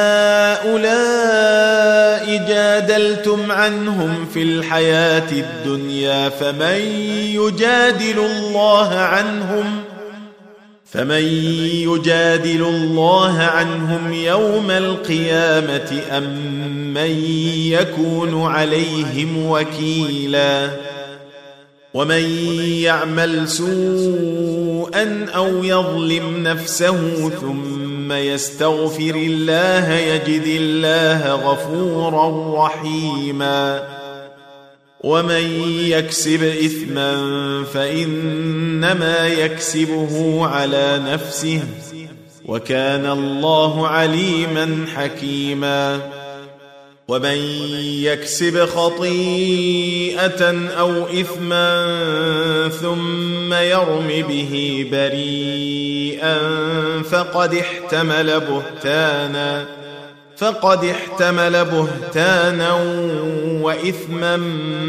هؤلاء جادلتم عنهم في الحياة الدنيا فمن يجادل الله عنهم فمن يجادل الله عنهم يوم القيامة أم من يكون عليهم وكيلا ومن يعمل سوءا أو يظلم نفسه ثم يستغفر الله يجد الله غفورا رحيما ومن يكسب إثما فإنما يكسبه على نفسه وكان الله عليما حكيما ومن يكسب خطيئة أو إثما ثم يرم به بريئا فقد احتمل بهتانا فقد احتمل بهتانا وإثما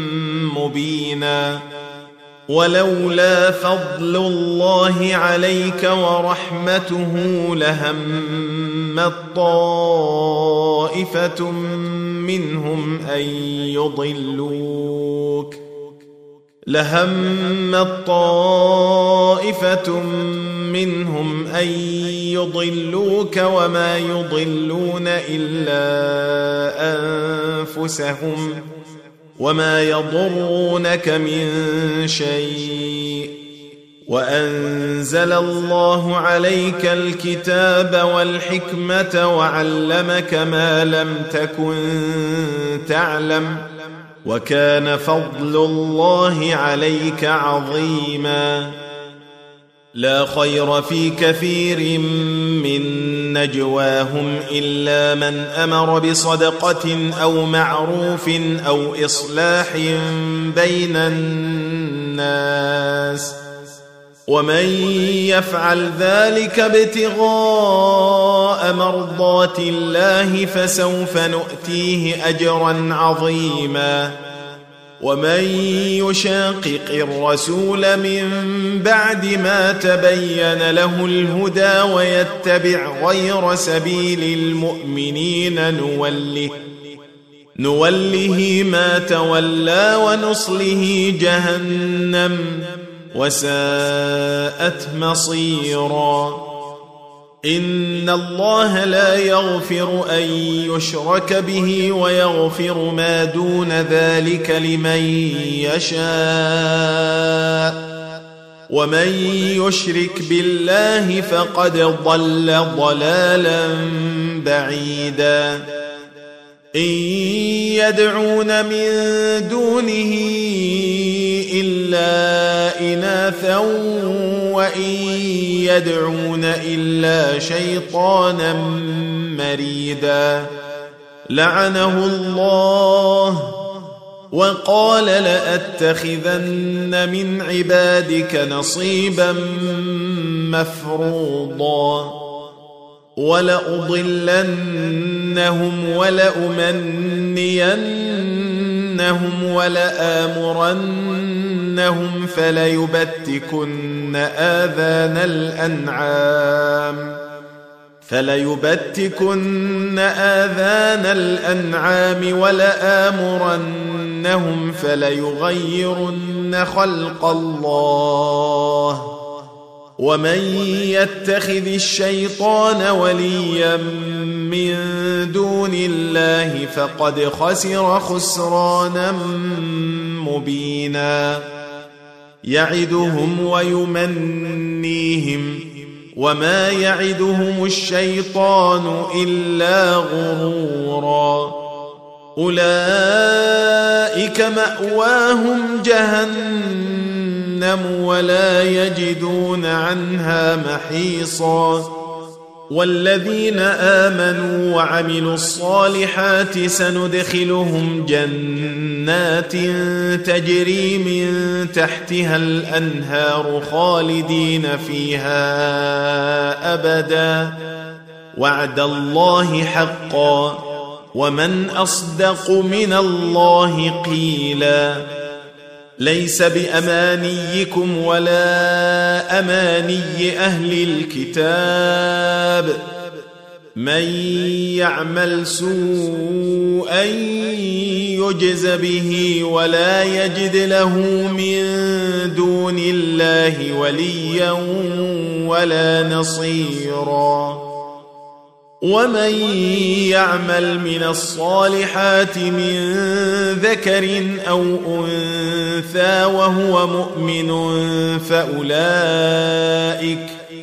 مبينا ولولا فضل الله عليك ورحمته لهمت طائفة منهم أن يضلوك لهمت طائفة منهم أن يضلوك وما يضلون إلا أنفسهم وما يضرونك من شيء وأنزل الله عليك الكتاب والحكمة وعلمك ما لم تكن تعلم وكان فضل الله عليك عظيما لا خير في كثير من نجواهم إلا من أمر بصدقة أو معروف أو إصلاح بين الناس ومن يفعل ذلك ابتغاء مرضات الله فسوف نؤتيه أجرا عظيما ومن يشاقق الرسول من بعد ما تبين له الهدى ويتبع غير سبيل المؤمنين نوله نوله ما تولى ونصله جهنم وساءت مصيرا إن الله لا يغفر أن يشرك به ويغفر ما دون ذلك لمن يشاء ومن يشرك بالله فقد ضل ضلالا بعيدا إن يدعون من دونه إلا إناثا وإن يدعون إلا شيطانا مريدا لعنه الله وقال لأتخذن من عبادك نصيبا مفروضا ولأضلنهم ولأمنينهم ولآمرنهم فليبتكن آذان الأنعام فليبتكن آذان الأنعام ولآمرنهم فليغيرن خلق الله ومن يتخذ الشيطان وليا من دون الله فقد خسر خسرانا مبينا يعدهم ويمنيهم وما يعدهم الشيطان إلا غرورا أولئك مأواهم جهنم ولا يجدون عنها محيصا والذين آمنوا وعملوا الصالحات سندخلهم جنات تجري من تحتها الأنهار خالدين فيها أبدا وعد الله حقا ومن أصدق من الله قيلا ليس بأمانيكم ولا أماني أهل الكتاب من يعمل سوءا يجز به ولا يجد له من دون الله وليا ولا نصيرا ومن يعمل من الصالحات من ذكر أو أنثى وهو مؤمن فأولئك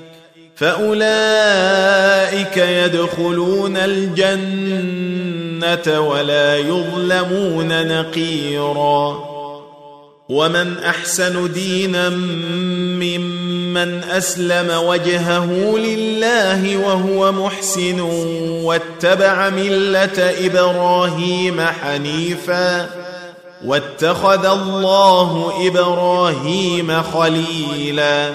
فأولئك يدخلون الجنة ولا يظلمون نقيرا ومن أحسن دينا ممن أسلم وجهه لله وهو محسن واتبع ملة إبراهيم حنيفا واتخذ الله إبراهيم خليلا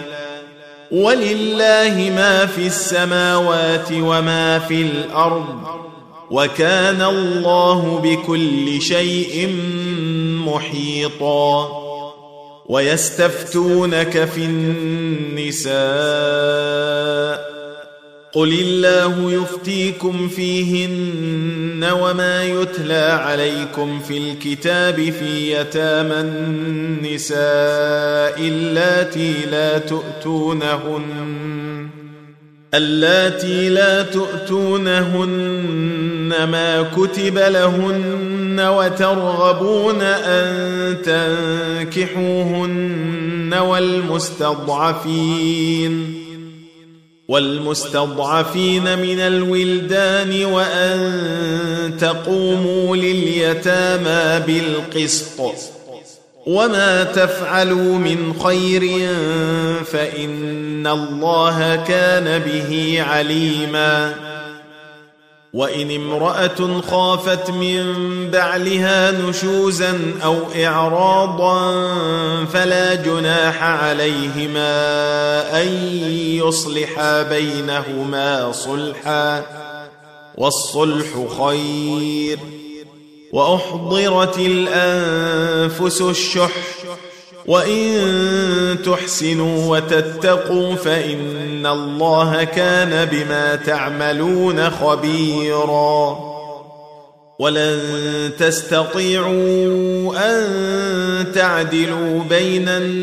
ولله ما في السماوات وما في الأرض وكان الله بكل شيء محيطا ويستفتونك في النساء قل الله يفتيكم فيهن وما يتلى عليكم في الكتاب في يتامى النساء اللاتي لا تؤتونهن اللاتي لا تؤتونهن ما كتب لهن وترغبون أن تنكحوهن والمستضعفين والمستضعفين من الولدان وأن تقوموا لليتامى بالقسط وما تفعلوا من خير فإن الله كان به عليما وإن امرأة خافت من بعلها نشوزا أو إعراضا فلا جناح عليهما أن يصلحا بينهما صلحا والصلح خير وأحضرت الأنفس الشح وإن تحسنوا وتتقوا فإن الله كان بما تعملون خبيرا ولن تستطيعوا أن تعدلوا بين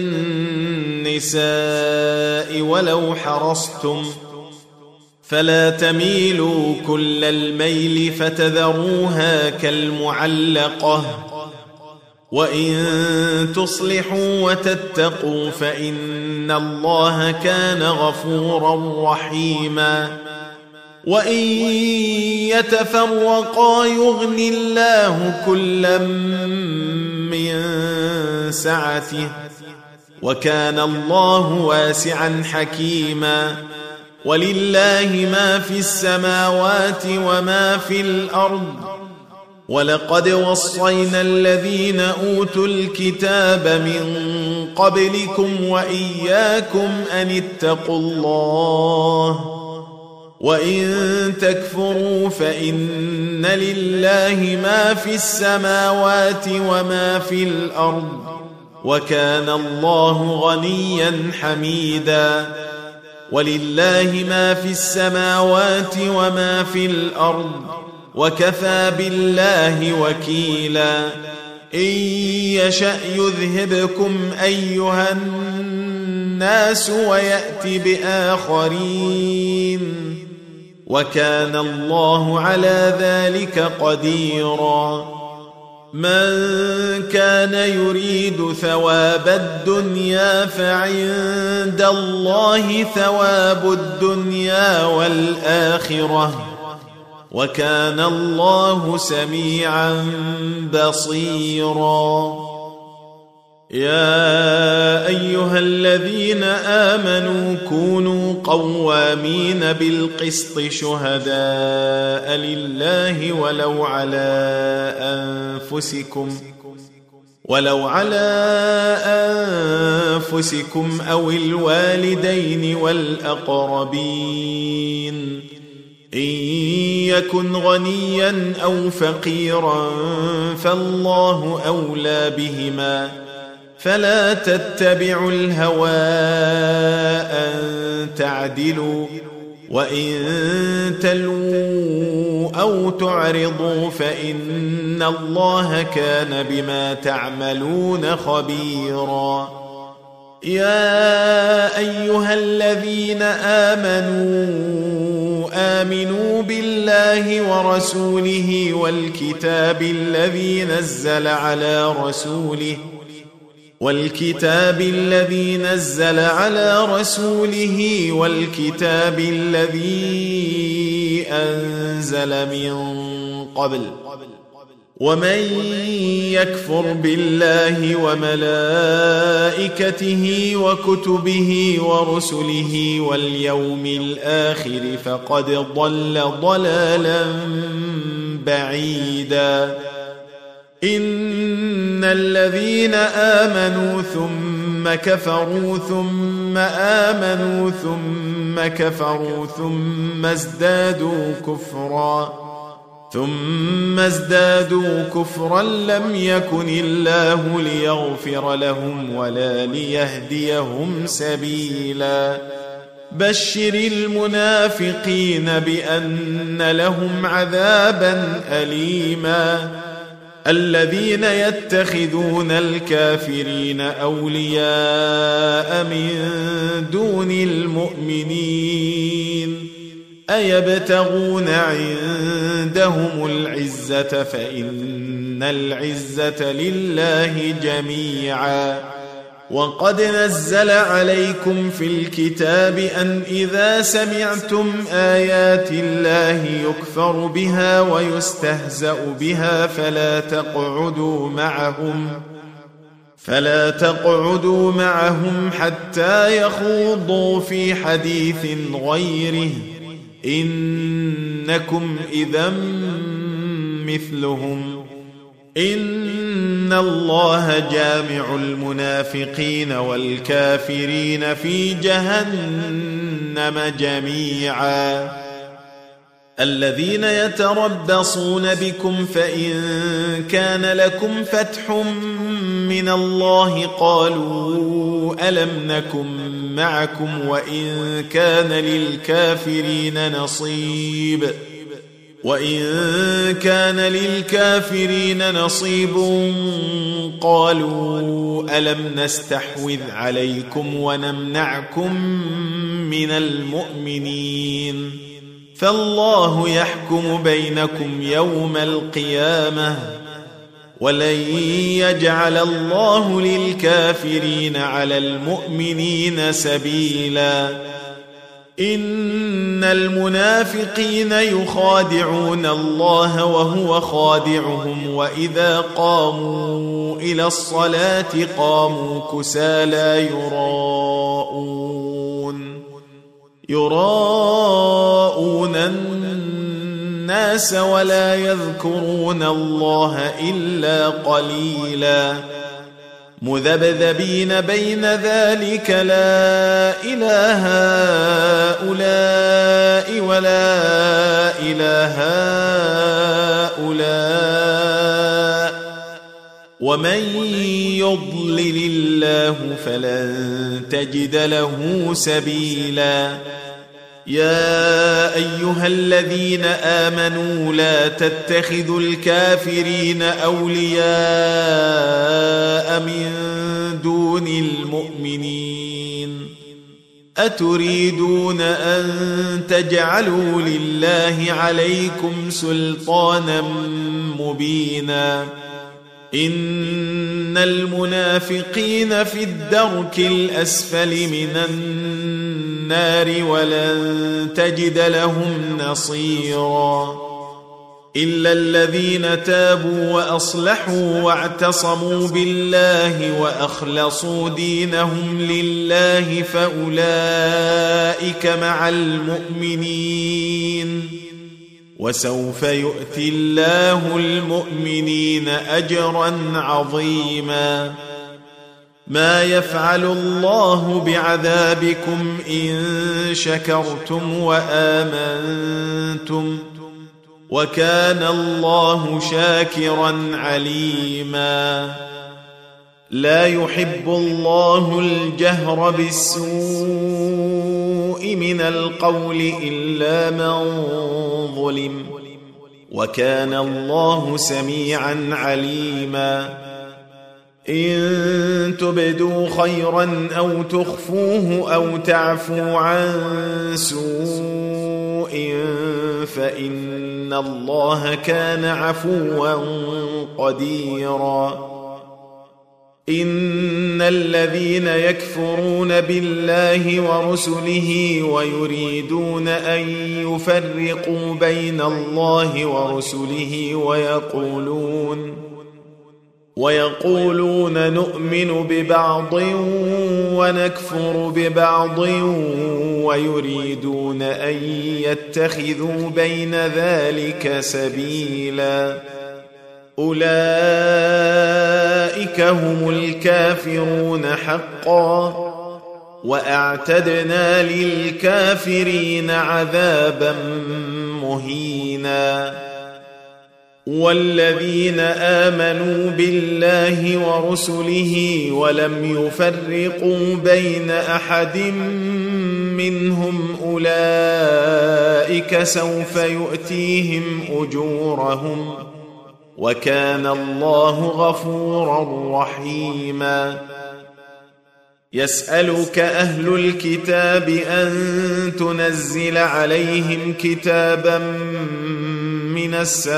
النساء ولو حرصتم فلا تميلوا كل الميل فتذروها كالمعلقة وإن تصلحوا وتتقوا فإن الله كان غفورا رحيما وإن يتفرقا يغن الله كلا من سعته وكان الله واسعا حكيما ولله ما في السماوات وما في الأرض ولقد وصينا الذين أوتوا الكتاب من قبلكم وإياكم أن اتقوا الله وإن تكفروا فإن لله ما في السماوات وما في الأرض وكان الله غنيا حميدا ولله ما في السماوات وما في الأرض وكفى بالله وكيلا إن يشأ يذهبكم أيها الناس ويأت بآخرين وكان الله على ذلك قديرا من كان يريد ثواب الدنيا فعند الله ثواب الدنيا والآخرة وكان الله سميعا بصيرا يا أيها الذين آمنوا كونوا قوامين بالقسط شهداء لله ولو على أنفسكم ولو على أنفسكم أو الوالدين والأقربين إن يكن غنيا أو فقيرا فالله أولى بهما فلا تتبعوا الهوى أن تعدلوا وإن تلووا أو تعرضوا فإن الله كان بما تعملون خبيرا يا أيها الذين آمنوا آمنوا بالله ورسوله والكتاب الذي نزل على رسوله والكتاب الذي نزل على رسوله والكتاب الذي أنزل من قبل ومن يكفر بالله وملائكته وكتبه ورسله واليوم الآخر فقد ضل ضلالا بعيدا إن الذين آمنوا ثم كفروا ثم آمنوا ثم كفروا ثم ازدادوا كفرا ثم ازدادوا كفرا لم يكن الله ليغفر لهم ولا ليهديهم سبيلا بشر المنافقين بأن لهم عذابا أليما الذين يتخذون الكافرين أولياء من دون المؤمنين أيبتغون عندهم العزة فإن العزة لله جميعا وقد نزل عليكم في الكتاب أن إذا سمعتم آيات الله يكفر بها ويستهزأ بها فلا تقعدوا معهم فلا تقعدوا معهم حتى يخوضوا في حديث غيره إنكم إذا مثلهم إن الله جامع المنافقين والكافرين في جهنم جميعا الذين يتربصون بكم فإن كان لكم فتح من الله قالوا ألم نكن معكم وإن كان للكافرين نصيب وإن كان للكافرين نصيب قالوا ألم نستحوذ عليكم ونمنعكم من المؤمنين فالله يحكم بينكم يوم القيامة ولن يجعل الله للكافرين على المؤمنين سبيلا إن المنافقين يخادعون الله وهو خادعهم وإذا قاموا إلى الصلاة قاموا كسالى يراءون يراءون الناس ولا يذكرون الله إلا قليلا مذبذبين بين ذلك لا إله هؤلاء ولا إله هؤلاء ومن يضلل الله فلن تجد له سبيلا يا أيها الذين آمنوا لا تتخذوا الكافرين أولياء من دون المؤمنين أتريدون أن تجعلوا لله عليكم سلطانا مبينا إن المنافقين في الدرك الأسفل من النار ولن تجد لهم نصيرا إلا الذين تابوا وأصلحوا واعتصموا بالله وأخلصوا دينهم لله فأولئك مع المؤمنين وسوف يؤتي الله المؤمنين أجرا عظيما ما يفعل الله بعذابكم إن شكرتم وآمنتم وكان الله شاكرا عليما لا يحب الله الجهر بالسوء من القول إلا من ظلم وكان الله سميعا عليما إن تبدوا خيرا أو تخفوه أو تعفوا عن سوء فإن الله كان عفوا قديرا إن الذين يكفرون بالله ورسله ويريدون أن يفرقوا بين الله ورسله ويقولون ويقولون نؤمن ببعض ونكفر ببعض ويريدون أن يتخذوا بين ذلك سبيلا أولئك هم الكافرون حقا وأعتدنا للكافرين عذابا مهينا والذين آمنوا بالله ورسله ولم يفرقوا بين أحد منهم أولئك سوف يؤتيهم أجورهم وكان الله غفورا رحيما يسألك أهل الكتاب أن تنزل عليهم كتابا من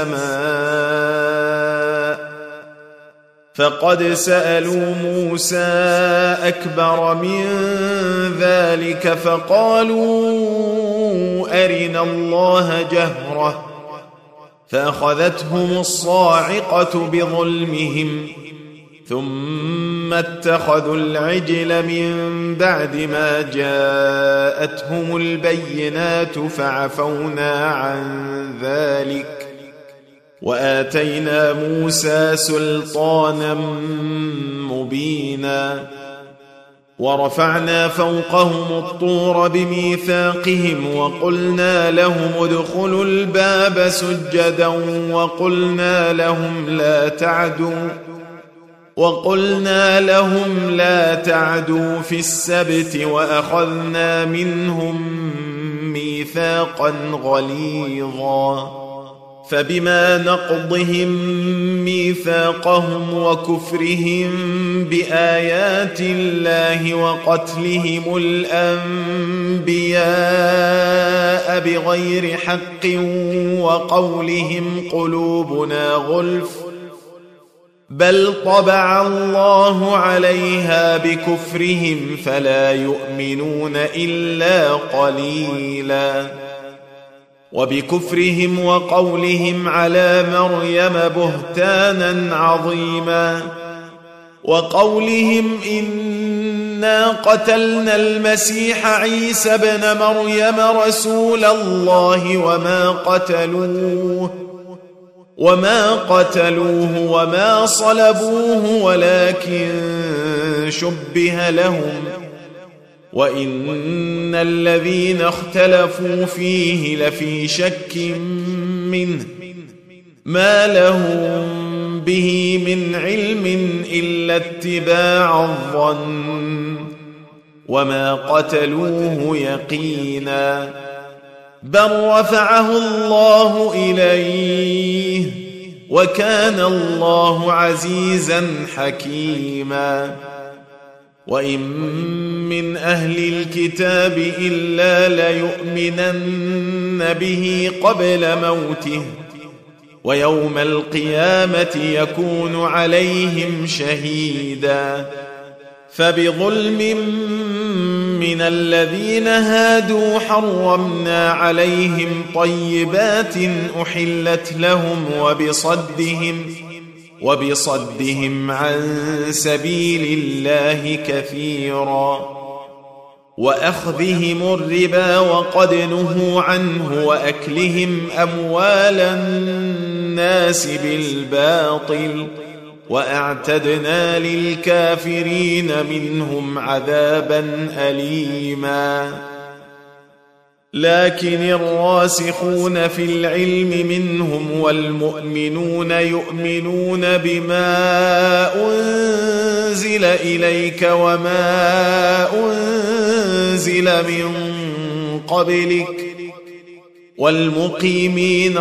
السماء فقد سألوا موسى أكبر من ذلك فقالوا أرنا الله جهرة فأخذتهم الصاعقة بظلمهم ثم اتخذوا العجل من بعد ما جاءتهم البينات فعفونا عن ذلك وآتينا موسى سلطانا مبينا ورفعنا فوقهم الطور بميثاقهم وقلنا لهم ادخلوا الباب سجدا وقلنا لهم لا تعدوا وقلنا لهم لا تعدوا في السبت وأخذنا منهم ميثاقا غليظا فبما نقضهم ميثاقهم وكفرهم بآيات الله وقتلهم الأنبياء بغير حق وقولهم قلوبنا غلف بل طبع الله عليها بكفرهم فلا يؤمنون إلا قليلا وبكفرهم وقولهم على مريم بهتانا عظيما وقولهم إنا قتلنا المسيح عيسى ابن مريم رسول الله وما قتلوه وما قتلوه وما صلبوه ولكن شبه لهم وإن الذين اختلفوا فيه لفي شك منه ما لهم به من علم إلا اتباع الظن وما قتلوه يقينا بل رفعه الله إليه وكان الله عزيزا حكيما وإن من أهل الكتاب إلا ليؤمنن به قبل موته ويوم القيامة يكون عليهم شهيدا فبظلم من الذين هادوا حرمنا عليهم طيبات أحلت لهم وبصدهم وبصدهم عن سبيل الله كثيرا وأخذهم الربا وقد نهوا عنه وأكلهم أموال الناس بالباطل وأعتدنا للكافرين منهم عذابا أليما لكن الراسخون في العلم منهم والمؤمنون يؤمنون بما أنزل إليك وما أنزل من قبلك والمقيمين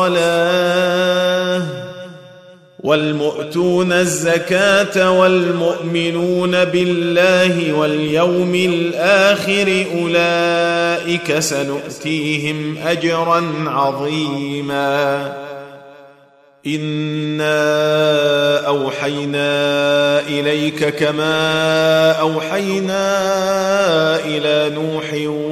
الصلاة والمؤتون الزكاة والمؤمنون بالله واليوم الآخر أولئك سنؤتيهم أجرا عظيما إنا أوحينا إليك كما أوحينا إلى نوح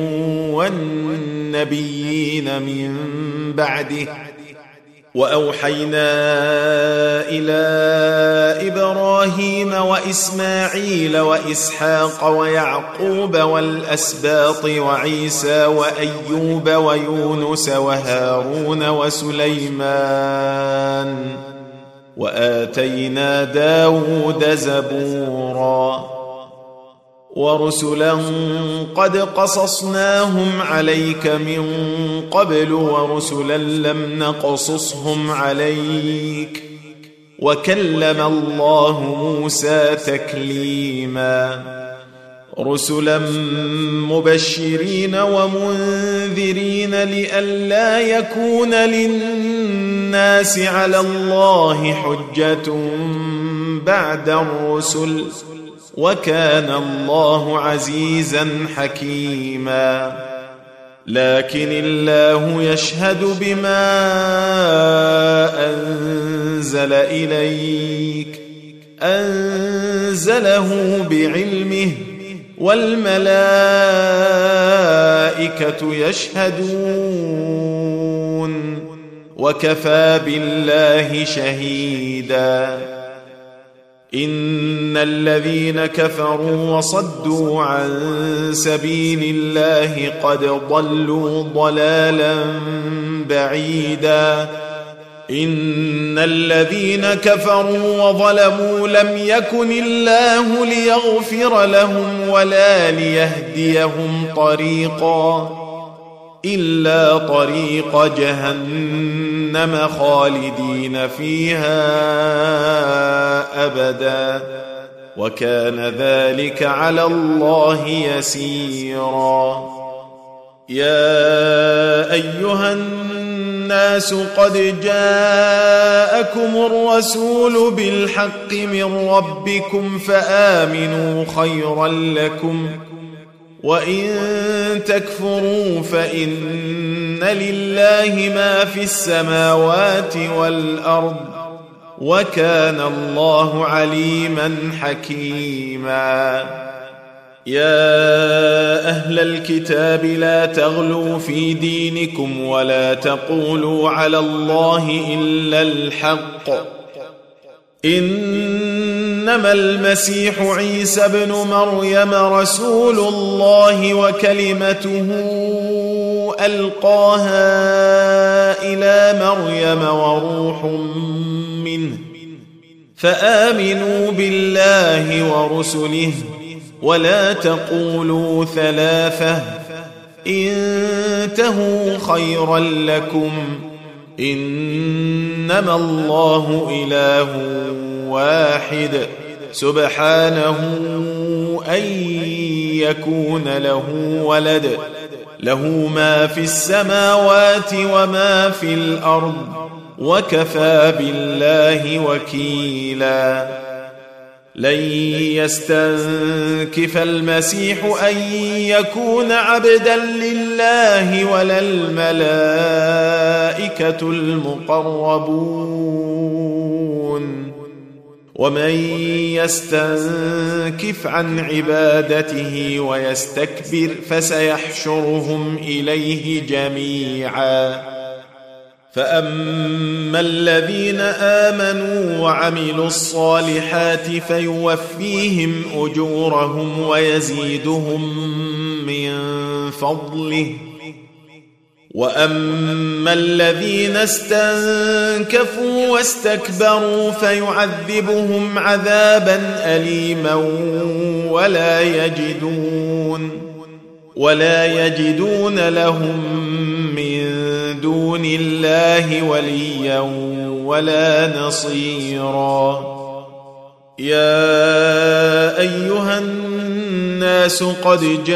والنبيين من بعده وأوحينا إلى إبراهيم وإسماعيل وإسحاق ويعقوب والأسباط وعيسى وأيوب ويونس وهارون وسليمان وآتينا داود زبورا ورسلا قد قصصناهم عليك من قبل ورسلا لم نقصصهم عليك وكلم الله موسى تكليما رسلا مبشرين ومنذرين لئلا يكون للناس على الله حجة بعد الرسل وكان الله عزيزا حكيما لكن الله يشهد بما أنزل إليك أنزله بعلمه والملائكة يشهدون وكفى بالله شهيدا إن الذين كفروا وصدوا عن سبيل الله قد ضلوا ضلالا بعيدا إن الذين كفروا وظلموا لم يكن الله ليغفر لهم ولا ليهديهم طريقا إلا طريق جهنم خالدين فيها أبدا وكان ذلك على الله يسيرا يا أيها الناس قد جاءكم الرسول بالحق من ربكم فآمنوا خيرا لكم وإن تكفروا فإن لله ما في السماوات والأرض وكان الله عليما حكيما يا أهل الكتاب لا تغلوا في دينكم ولا تقولوا على الله إلا الحق إنما المسيح عيسى ابن مريم رسول الله وكلمته ألقاها إلى مريم وروح منه فآمنوا بالله ورسله ولا تقولوا ثلاثة انتهوا خيرا لكم إنما الله إله واحد سبحانه أن يكون له ولد له ما في السماوات وما في الأرض وكفى بالله وكيلا لن يستنكف المسيح أن يكون عبدا لله ولا الملائكة المقربون ومن يستنكف عن عبادته ويستكبر فسيحشرهم إليه جميعا فأما الذين آمنوا وعملوا الصالحات فيوفيهم أجورهم ويزيدهم من فضله وأما الذين استنكفوا واستكبروا فيعذبهم عذابا أليما ولا يجدون ولا يجدون لهم من دون الله وليا ولا نصيرا يا أيها الناس قد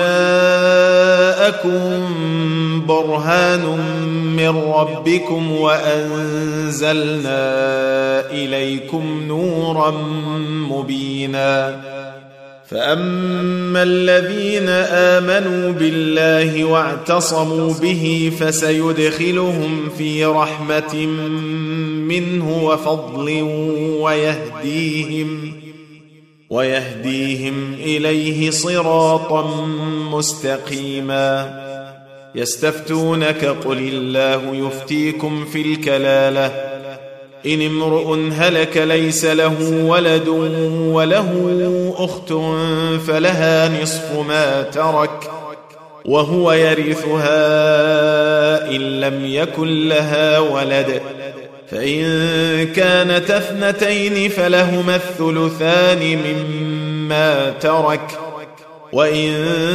جاءكم برهان من ربكم وأنزلنا إليكم نورا مبينا فأما الذين آمنوا بالله واعتصموا به فسيدخلهم في رحمة منه وفضل ويهديهم ويهديهم إليه صراطا مستقيما يستفتونك قل الله يفتيكم في الكلالة إن امرؤ هلك ليس له ولد وله أخت فلها نصف ما ترك وهو يرثها إن لم يكن لها ولد فإن كانت اثنتين فلهما الثلثان مما ترك وإن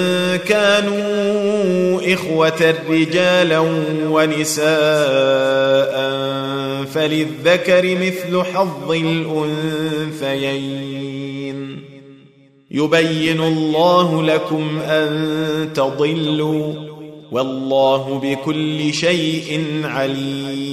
كانوا إخوة رجالا ونساء فللذكر مثل حظ الأنثيين يبين الله لكم أن تضلوا والله بكل شيء عليم